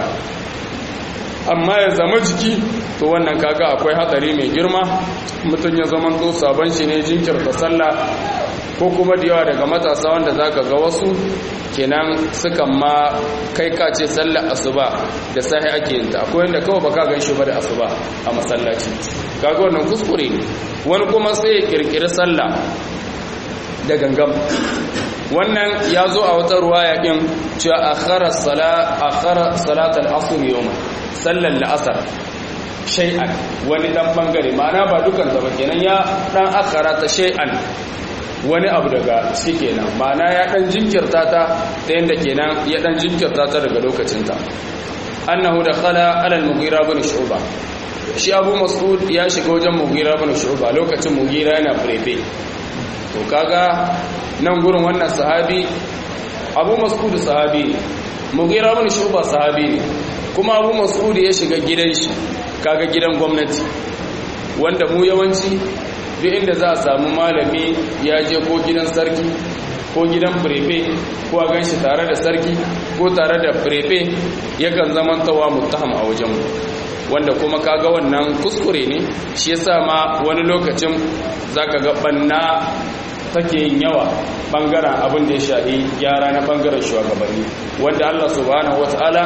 amma ya zama jiki to wannan kaga akwai hatsari mai girma mutum ya zama to sabon shi ne jinkirta sallah ko kuma da yawa daga matasa wanda zaka ga wasu kenan sukan ma kai kace sallar asuba da sahi ake yin ta akwai wanda kawai baka gan shi ba da asuba a masallaci kaga wannan kuskure ne wani kuma sai ya kirkiri sallah da gangam wannan ya zo a wata ruwaya din cewa akhara salat al-asr yawma sallar la'asar shay'an wani dan bangare ma'ana ba dukan ta ba kenan ya dan akhara ta shay'an wani abu daga shi kenan ma'ana ya dan jinkirta ta yanda kenan ya dan jinkirta ta daga lokacin ta annahu dakhala ala al-mughira bin shu'ba shi Abu Mas'ud ya shiga wajen Mughira ibn Shu'ba lokacin Mughira yana prefe to kaga nan gurin wannan sahabi Abu Mas'ud sahabi ne Mughira ibn Shu'ba sahabi ne kuma Abu Mas'ud ya shiga gidan shi kaga gidan gwamnati wanda mu yawanci duk inda za a samu malami ya je ko gidan sarki ko gidan prefe ko a ganshi tare da sarki ko tare da prefe yakan zamantawa muttaham a wajenmu wanda kuma kaga wannan kuskure ne shi yasa ma wani lokacin zaka ga banna take yin yawa bangaren abin da ya shahi gyara na bangaren shugabanni wanda Allah subhanahu wataala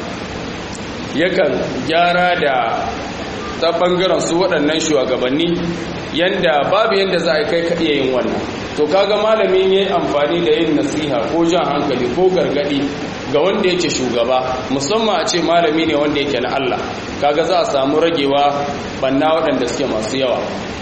yakan gyara da ta bangaren su waɗannan shugabanni yanda babu yanda za a kai ka iya yin wannan to kaga malami ne amfani da yin nasiha ko jan hankali ko gargadi ga wanda yake shugaba musamman a ce malami ne wanda yake na Allah kaga za a samu ragewa banna waɗanda suke masu yawa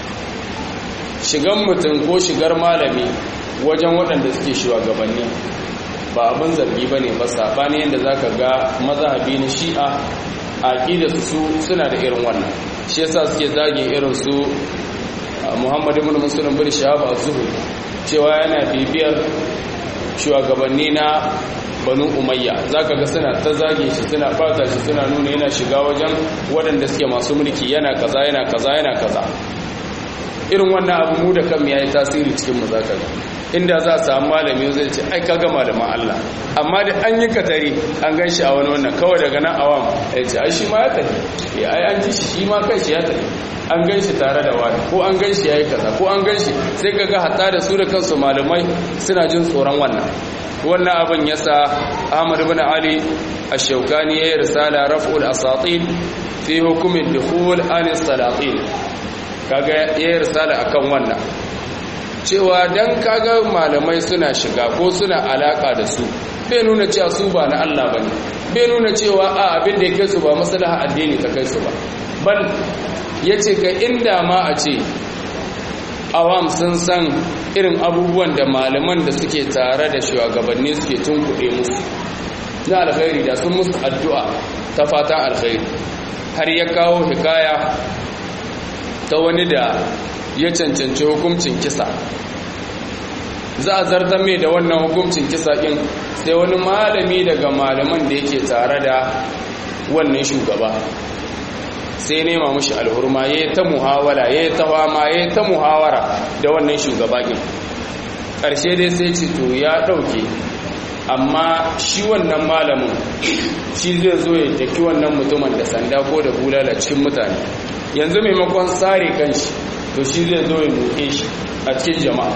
shigan mutum ko shigar malami wajen waɗanda suke shugabanni ba abin zargi bane ba sabani yanda zaka ga mazhabi na Shi'a aqida su suna da irin wannan shi yasa suke zage irin su Muhammad ibn Muslim bin Shahab az-Zuhri cewa yana bibiyar shugabanni na Banu Umayya zaka ga suna ta zage shi suna fata shi suna nuna yana shiga wajen waɗanda suke masu mulki yana kaza yana kaza yana kaza irin wannan abu mu da kanmu yayi tasiri cikin mu zaka ga inda za a samu malami zai ce ai kaga malaman Allah amma da an yi katari an ganshi a wani wannan kawai daga nan awam ya ce ai shi ma ya tafi ai an ji shi ma kai shi ya tafi an ganshi tare da wani ko an ganshi yayi kaza ko an ganshi sai kaga hatta da su da kansu malamai suna jin tsoron wannan abin yasa Ahmad ibn Ali ash-Shawkani yayi risala Raf'ul Asatin fi hukm ad-dukhul an as-salatin kaga yayi risala akan wannan cewa dan kaga malamai suna shiga ko suna alaka da su bai nuna cewa su ba na Allah bane bai nuna cewa a abin da yake su ba maslaha addini ta kai su ba bal yace kai inda ma a ce awam sun san irin abubuwan da malaman da suke tare da shugabanni suke tunkuɗe musu na alkhairi da sun musu addu'a ta fatan alkhairi har ya kawo hikaya ta wani da ya cancanci hukuncin kisa za a zartar mai da wannan hukuncin kisa ɗin sai wani malami daga malaman da yake tare da wannan shugaba sai nema mushi alhurma ya yi ta muhawara ya yi ta fama ya yi ta muhawara da wannan shugaba ɗin ƙarshe dai sai ce to ya ɗauke amma shi wannan malamin shi zai zo ya daki wannan mutumin da sanda ko da bulala cikin mutane yanzu maimakon sare kanshi to shi zai zo ya nuke shi a cikin jama'a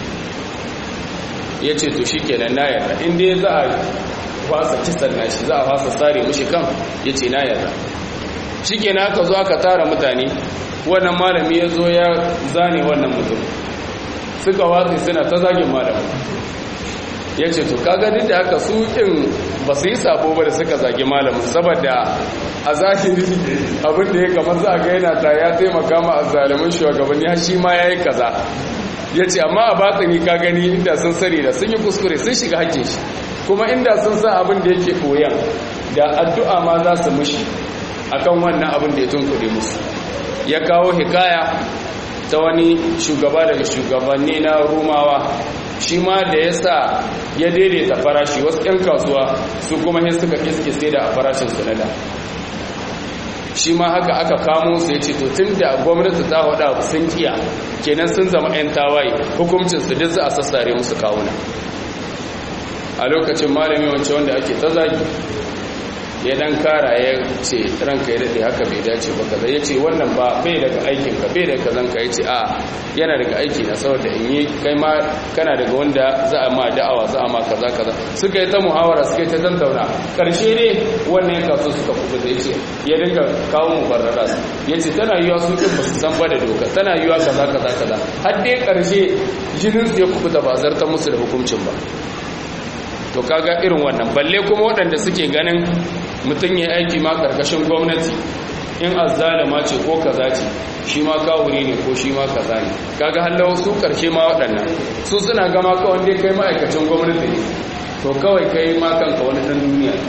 ya ce to shi kenan na yarda inda za a fasa kisan nashi za a fasa tsare mushi kan ya ce na yarda shi kenan aka zo aka tara mutane wannan malami ya zo ya zane wannan mutum suka watsi suna ta zagin malamin ya ce to kaga duk da haka su kin ba su yi sabo ba da suka zagi malamin saboda a zahiri abin da ya kamar za a ga yana ta ya taimaka ma a zalimin shugabanni har shi ma ya yi kaza ya ce amma a batani ka gani inda sun sani da sun yi kuskure sun shiga hakkin shi kuma inda sun san abin da yake koyan da addu'a ma za su mushi akan wannan abin da ya tunkuɗe musu ya kawo hikaya ta wani shugaba daga shugabanni na rumawa shi ma da ya sa ya daidaita farashi wasu 'yan kasuwa su kuma sai suka kiske sai da a farashin su na da shi ma haka aka kamo su ya ce to tun da gwamnati ta hada sun kiya kenan sun zama 'yan tawaye hukuncinsu duk za a sassare musu kawuna a lokacin malami wancan wanda ake ta zagi ya dan kara ya ce ranka ya daɗe haka bai dace ba kaza ya ce wannan ba bai daga aikinka bai daga kazanka ya ce a yana daga aiki na saboda in yi kai ma kana daga wanda za a ma da'awa za a ma kaza kaza suka yi ta muhawara suka yi ta tantauna karshe ne wannan ya kaso suka kuɓu da ya ce ya dinga kawo mu barrara su ya ce tana yiwa su ɗin ba su san ba da doka tana yiwa kaza kaza kaza har dai karshe jinin su ya kuɓu da ba zartar musu da hukuncin ba to kaga irin wannan balle kuma waɗanda suke ganin mutum ya aiki ma karkashin gwamnati in azzalima ce ko kaza ce shi ma kawuri ne ko shi ma kaza ne kaga hallawa su karshe ma waɗannan su suna gama kawai dai kai ma'aikacin gwamnati ne to kawai kai ma kanka wani ɗan duniya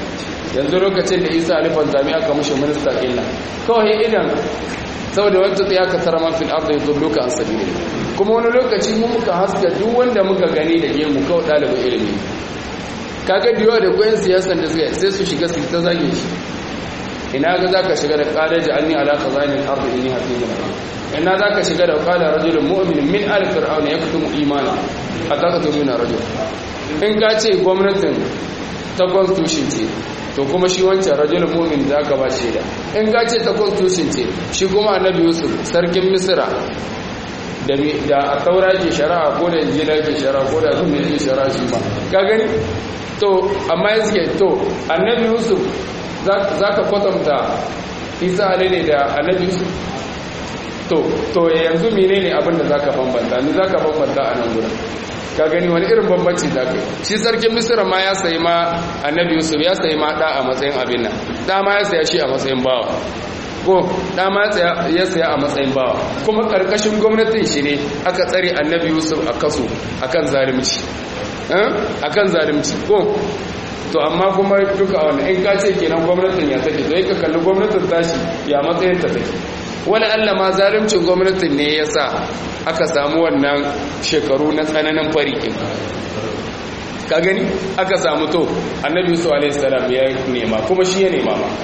yanzu lokacin da Isa alifan zami aka mushi minista illa kawai idan saboda wata tsaya ka tara man fil ardi yudulluka an sabili kuma wani lokaci mu muka haska duk wanda muka gani da gemu kawai dalibin ilimi kaga diwa da goyen siyasan da sai su shiga su ta zage shi ina ga zaka shiga da qala ja'alni ala khazainil ardi inni hafizun ina zaka shiga da qala rajulun mu'min min al fir'auna yaktumu imana ataka tumina rajul in ka ce gwamnatin ta constitution ce to kuma shi wancan rajulun mu'min da aka ba shaida in ka ce ta constitution ce shi kuma annabi Yusuf sarkin Misra da a taura ke shari'a ko da injila ke shari'a ko da zuwa ke shari'a shi ba ka gani to amma yanzu to annabi Yusuf za ka kwatanta Isa ne da annabi Yusuf to yanzu menene abin da za ka bambanta ni za ka bambanta a nan gudan ka gani wani irin bambanci za ka yi shi sarkin Misra ma ya sayi ma annabi Yusuf ya sayi ma da a matsayin abin nan da ma ya saya shi a matsayin bawa ko dama ya saya a matsayin bawa kuma karkashin gwamnatin shi ne aka tsare annabi Yusuf a kaso akan zalunci ko to amma kuma duka wannan in ka ce kenan gwamnatin ya take to ka kalli gwamnatin tashi ya matsayin ta take wala Allah ma zaluncin gwamnatin ne yasa aka samu wannan shekaru na tsananin farikin ka gani aka samu to annabi Yusuf alaihi salam ya nema kuma shi ya nema ma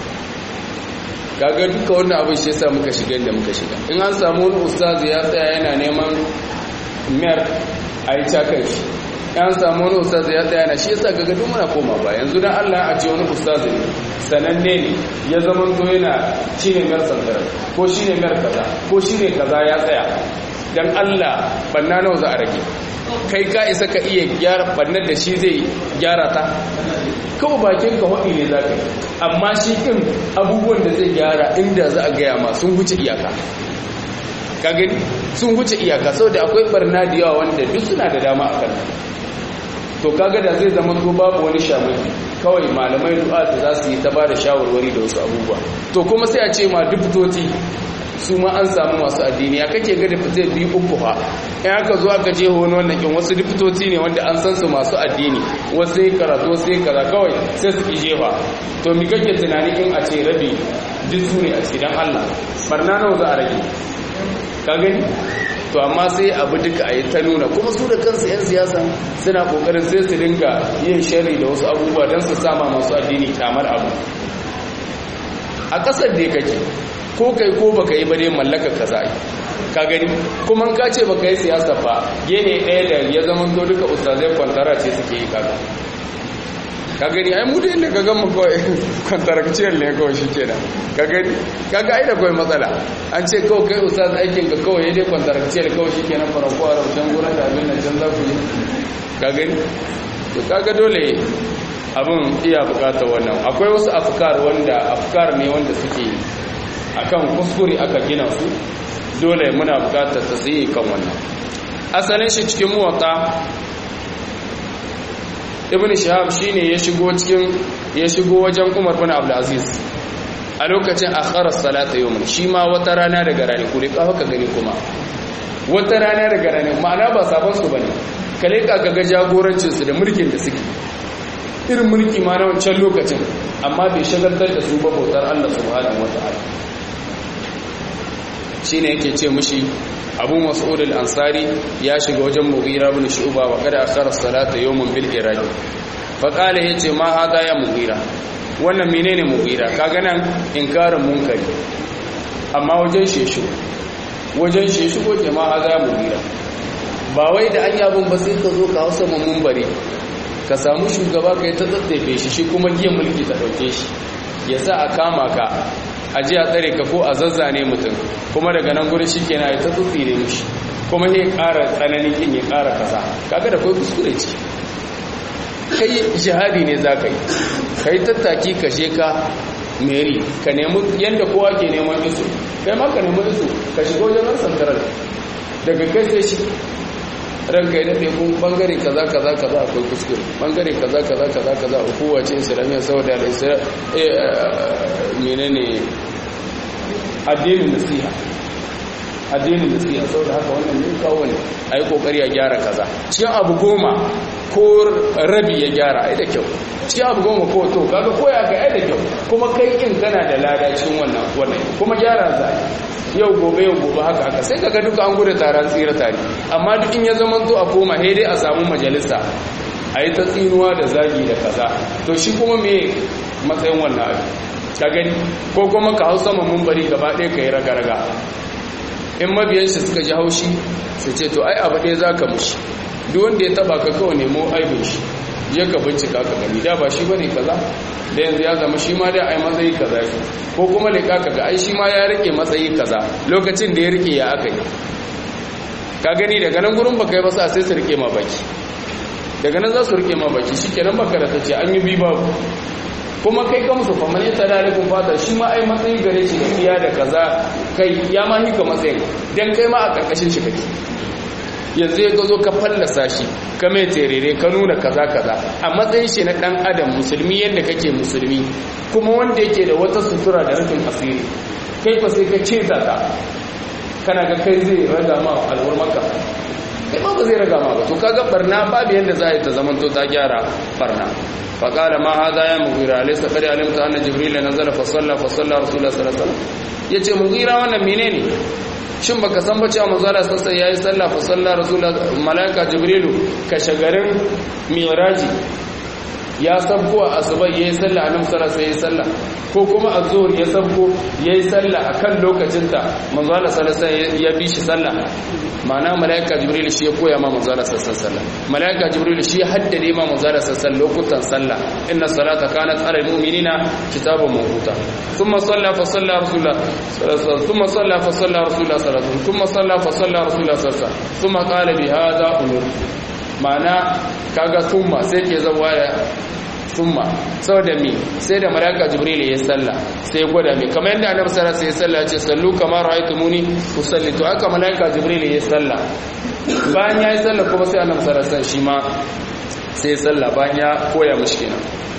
kaga duka wannan abin shi yasa muka shiga inda muka shiga in an samu wani ustazi ya tsaya yana neman mayar a yi cakan shi an samu wani ustazi ya tsaya na shi yasa kaga duk muna koma ba yanzu dan Allah a ce wani ustazi ne sananne ne ya zama to yana shine mayar sandara ko shine mayar kaza ko shine kaza ya tsaya dan Allah banna nawa za a rage kai ka isa ka iya gyara bannar da shi zai gyara ta kawai bakin ka haɗi ne za ka yi amma shi ɗin abubuwan da zai gyara inda za a gaya ma sun huce iyaka ka gani sun huce iyaka sau da akwai barna da yawa wanda duk suna da dama a kan to kaga da zai zama to babu wani shamaki kawai malamai du'a da za su yi ta ba da shawarwari da wasu abubuwa to kuma sai a ce ma dubutoti su ma an samu masu addini ya kake ga fitai biyu uku fa in aka zo aka je wani wannan kin wasu diptoci ne wanda an san su masu addini wasu sai karatu sai kaza kawai sai su ki jefa to mi kake tunani in a ce rabi duk su ne a cikin Allah barna nawa za a rage ka gani to amma sai abu duka a yi ta nuna kuma su da kansu 'yan siyasa suna kokarin sai su dinga yin shari da wasu abubuwa don su sama masu addini kamar abu a ƙasar da kake ko kai ko baka yi ba dai mallaka kaza ka gani kuma ka ce baka yi siyasa ba gene ɗaya da ya zama to duka ustazai kwantara ce suke yi kaga ka gani ai mu da inda ka gama kawai kwantarakciyar ne kawai shi kenan ka gani kaga ai da kawai matsala an ce kawai kai ustaz aikin ka kawai dai kwantarakciyar kawai shi kenan farko a raushen gurin da abin nan can za ku yi ka gani to kaga dole abin iya bukatar wannan akwai wasu afkar ne wanda suke akan kuskure aka gina su dole muna bukatar tasiri kan wannan asalin shi cikin muwatta ibn shahab shine ya shigo wajen Umar bin Abdul Aziz a lokacin akhara salata yawmin shi ma wata rana daga rani kule ka haka gani kuma wata rana daga rani ma'ana ba sabon su bane kale ka ga jagorancin su da mulkin da suke irin mulki ma na wancan lokacin amma bai shagaltar da su ba bautar Allah subhanahu wataala shine yake ce mushi Abu Mas'ud al-Ansari ya shiga wajen Mughira ibn Shu'ba wa kada akhara salata yawman bil iraq fa qala yace ma hada ya Mughira wannan menene Mughira kaga nan inkarin munkari amma wajen sheshu ko jama'a hada ya Mughira ba wai da an yabun ba sai ka zo ka hausa mun bare ka samu shugaba kai ta tsaddafe shi kuma giyan mulki ta dauke shi yasa a kama ka aje a tsare ka ko a zazzane mutum kuma daga nan gurin shikenan ya ta tsire mishi kuma ya ƙara tsananin kin ya ƙara kasa kaga da kai kuskure ce kai jihadi ne zaka yi kai tattaki ka sheka meri ka nemi yanda kowa ke neman isu kai ma ka nemi isu ka shiga wajen santarar daga kai sai shi ranka ya daɗe kun bangare kaza akwai kuskure bangare kaza hukuwa ce islamiyya saboda da menene addinin nasiha saboda haka wannan ne kawo ne a yi kokari a gyara kaza cikin abu 10 ko rabi ya gyara ai da kyau ci abu goma ko to kaga koya ga ai da kyau kuma kai kin kana da lada cikin wannan kuma gyara za yau gobe haka sai kaga duka an gure taron tsira tare amma duk in ya zama to a koma sai dai a samu majalisa a yi ta tsinuwa da zagi da kaza to shi kuma me matsayin wannan abu ka gani ko kuma ka hau sama mumbari gaba ɗaya ka yi raga-raga in mabiyan shi suka ji haushi su ce to ai abu ɗaya za ka mushi duk wanda ya taba ka kawai nemo aibin shi ya ka bincika ka gani da ba shi bane kaza da yanzu ya zama shi ma da ai matsayi kaza ko kuma leƙa ka ga ai shi ma ya rike matsayi kaza lokacin da ya rike ya aka yi ka gani daga nan gurin baka yi ba sai su rike ma baki daga nan za su rike ma baki shikenan baka da tace an yi bi babu kuma kai ka musu famane ta dalikun fata shi ma ai matsayi gare shi da iya da kaza kai ya ma hika matsayin dan kai ma a karkashin shi kake yanzu ya gazo ka fallasa shi ka mai terere ka nuna kaza a matsayin shi na dan adam musulmi yadda kake musulmi kuma wanda yake da wata sutura da rufin asiri kai fa sai ka ce zaka kana ga kai zai raga ma al'urmarka kai ma ba zai raga ma ba to kaga barna babu yanda za a yi ta zamanto ta gyara barna فقال ما هذا يا مغيرة ليس قد علمت أن جبريل نزل فصلى رسول الله صلى الله عليه وسلم yace mughira wannan menene shin baka san ba cewa manzo Allah sai yayi sallah fa sallar rasul malaika jibrilu ka shagarin miraji ya sabko a asuba yayi sallah annabi sallallahu alaihi wasallam ko kuma azhur ya sabko yayi sallah akan lokacin ta manzo Allah sallallahu alaihi wasallam ya bi shi sallah ma'ana malaika jibril shi ya koya ma manzo Allah sallallahu alaihi wasallam malaika jibril shi ya haddade ma manzo Allah sallallahu alaihi wasallam lokutan sallah inna salata kanat ala almu'minina kitaban mawquta thumma salla fa salla rasulullah thumma salla fa salla rasulullah sallallahu alaihi wasallam thumma salla fa salla rasulullah sallallahu alaihi wasallam thumma qala bi hadha umur ma'ana kaga thumma sai ke zawaya thumma saboda me sai da malaika jibril ya salla sai gwada me kamar yadda annabi sallallahu alaihi wasallam ya ce sallu kama ra'aytumuni usalli to aka malaika jibril ya salla bayan ya yi salla kuma sai annabi sallallahu alaihi wasallam shi ma sai salla bayan ya koya mishi kenan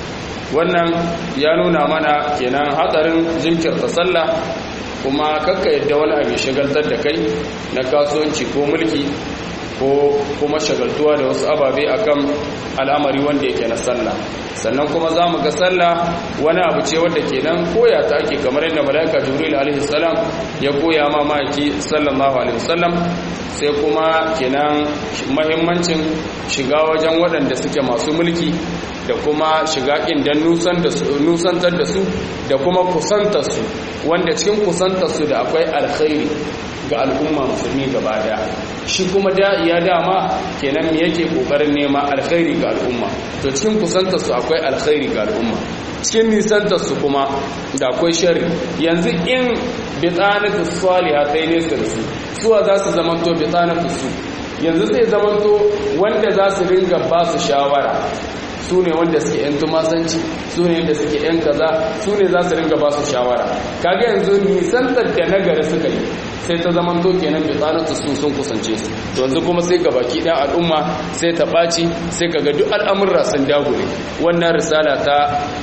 wannan ya nuna mana kenan hadarin jinkirta salla kuma kakka yadda wani abu shagaltar da kai na kasuwanci ko mulki ko kuma shagaltuwa da wasu ababe akan al'amari wanda yake na sallah sannan kuma za mu ga sallah wani abu ce wanda kenan koya ta ake kamar yadda malaika jibril alaihi salam ya koya ma maki sallallahu alaihi wasallam sai kuma kenan muhimmancin shiga wajen waɗanda suke masu mulki da kuma shiga dan nusantar da su da kuma kusantar su wanda cikin kusantar su da akwai alkhairi ga al'umma musulmi gaba daya shi kuma da ya dama kenan yake kokarin nema alkhairi ga al'umma to cikin kusantar su akwai alkhairi ga al'umma cikin nisantar su kuma da akwai sharri yanzu in bitanatu salihatai ne su suwa za su zamanto bitanatu su yanzu zai zamanto wanda za su ringa ba su shawara su ne wanda suke yan tumasanci su ne wanda suke yan kaza su ne za su ringa ba su shawara kaga yanzu nisantar da nagari suka yi sai ta zaman to kenan bitsanatu su sun kusance su to yanzu kuma sai gabaki ɗan al'umma sai ta ɓaci sai kaga duk al'amurra sun dagure wannan risala ta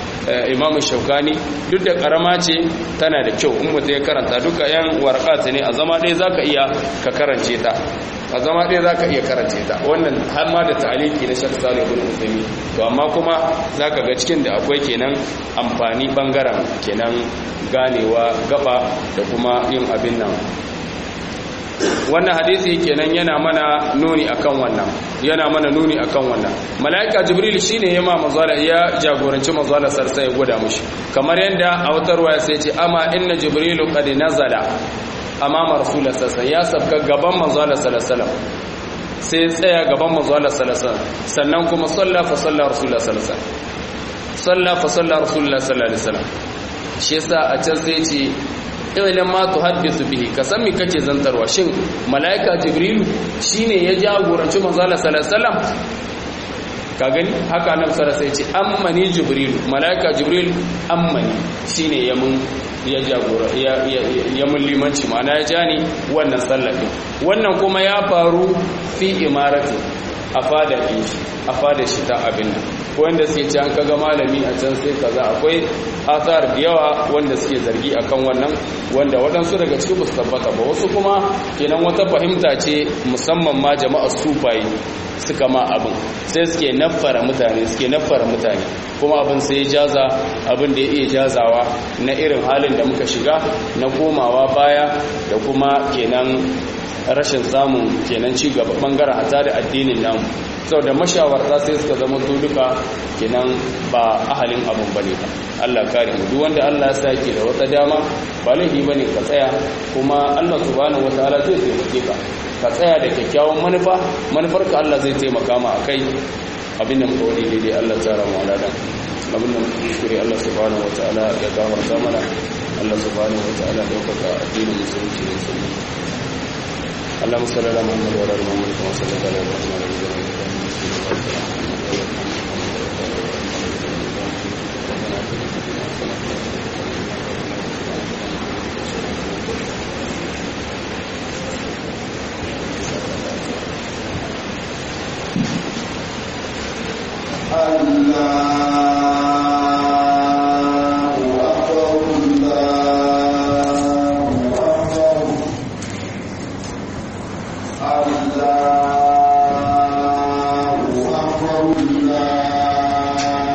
imam shaukani duk da karama ce tana da kyau in mutum ya karanta duka yan warqat ne a zama ɗaya zaka iya ka karance ta a zama ɗaya za ka iya karance ta wannan har ma da ta'aliki na Sheikh Salih ibn Uthaymeen to amma kuma za ka ga cikin da akwai kenan amfani bangaren kenan ganewa gaba da kuma yin abin nan wannan hadisi kenan yana mana nuni akan wannan malaika jibril shine ya ma mazala ya jagoranci mazala sarsa ya gwada mushi kamar yanda a wata ruwaya sai ce amma inna jibril qad nazala amama rasulullah sallallahu ya sabka gaban manzo Allah sallallahu sai tsaya gaban manzo Allah sallallahu sannan kuma salla fa salla rasulullah sallallahu salla fa salla rasulullah sallallahu alaihi wasallam shi yasa a can sai ce ilan ma tuhaddisu bihi kasan me kake zantarwa shin malaika jibril shine ya jagoranci manzo Allah sallallahu alaihi ka gani haka annabi sallallahu alaihi wasallam ya ce ammani jibril malaika jibril ammani shine ya jagora ya mun limanci ma'ana ya jani wannan sallah din wannan kuma ya faru fi imarati a fada shi ta abin nan ko wanda suke ci an kaga malami a can sai kaza akwai asar da yawa wanda suke zargi akan wannan wanda waɗansu daga cikin ba su tabbata ba wasu kuma kenan wata fahimta ce musamman ma jama'ar sufayi suka ma abin sai suke naffara mutane kuma abin sai ya jaza abin da ya iya jazawa na irin halin da muka shiga na komawa baya da kuma kenan rashin samun kenan ci gaba bangaren hata da addinin namu saboda mashawarta sai suka zama su duka kenan ba ahalin abin bane ba Allah kare mu duk wanda Allah ya sa yake da wata dama ba laifi bane ka tsaya kuma Allah subhanahu wataala zai taimake ka tsaya da kyakkyawan manufarka Allah zai taimaka ma akai abinda muka wadi daidai Allah tsara mu aladan abinda muka kuskure Allah subhanahu wataala ya gafarta mana Allah subhanahu wataala daukaka addinin musulunci da sunna اللهم صل على محمد وعلى ال محمد كما صليت على ابراهيم وعلى ال ابراهيم Allah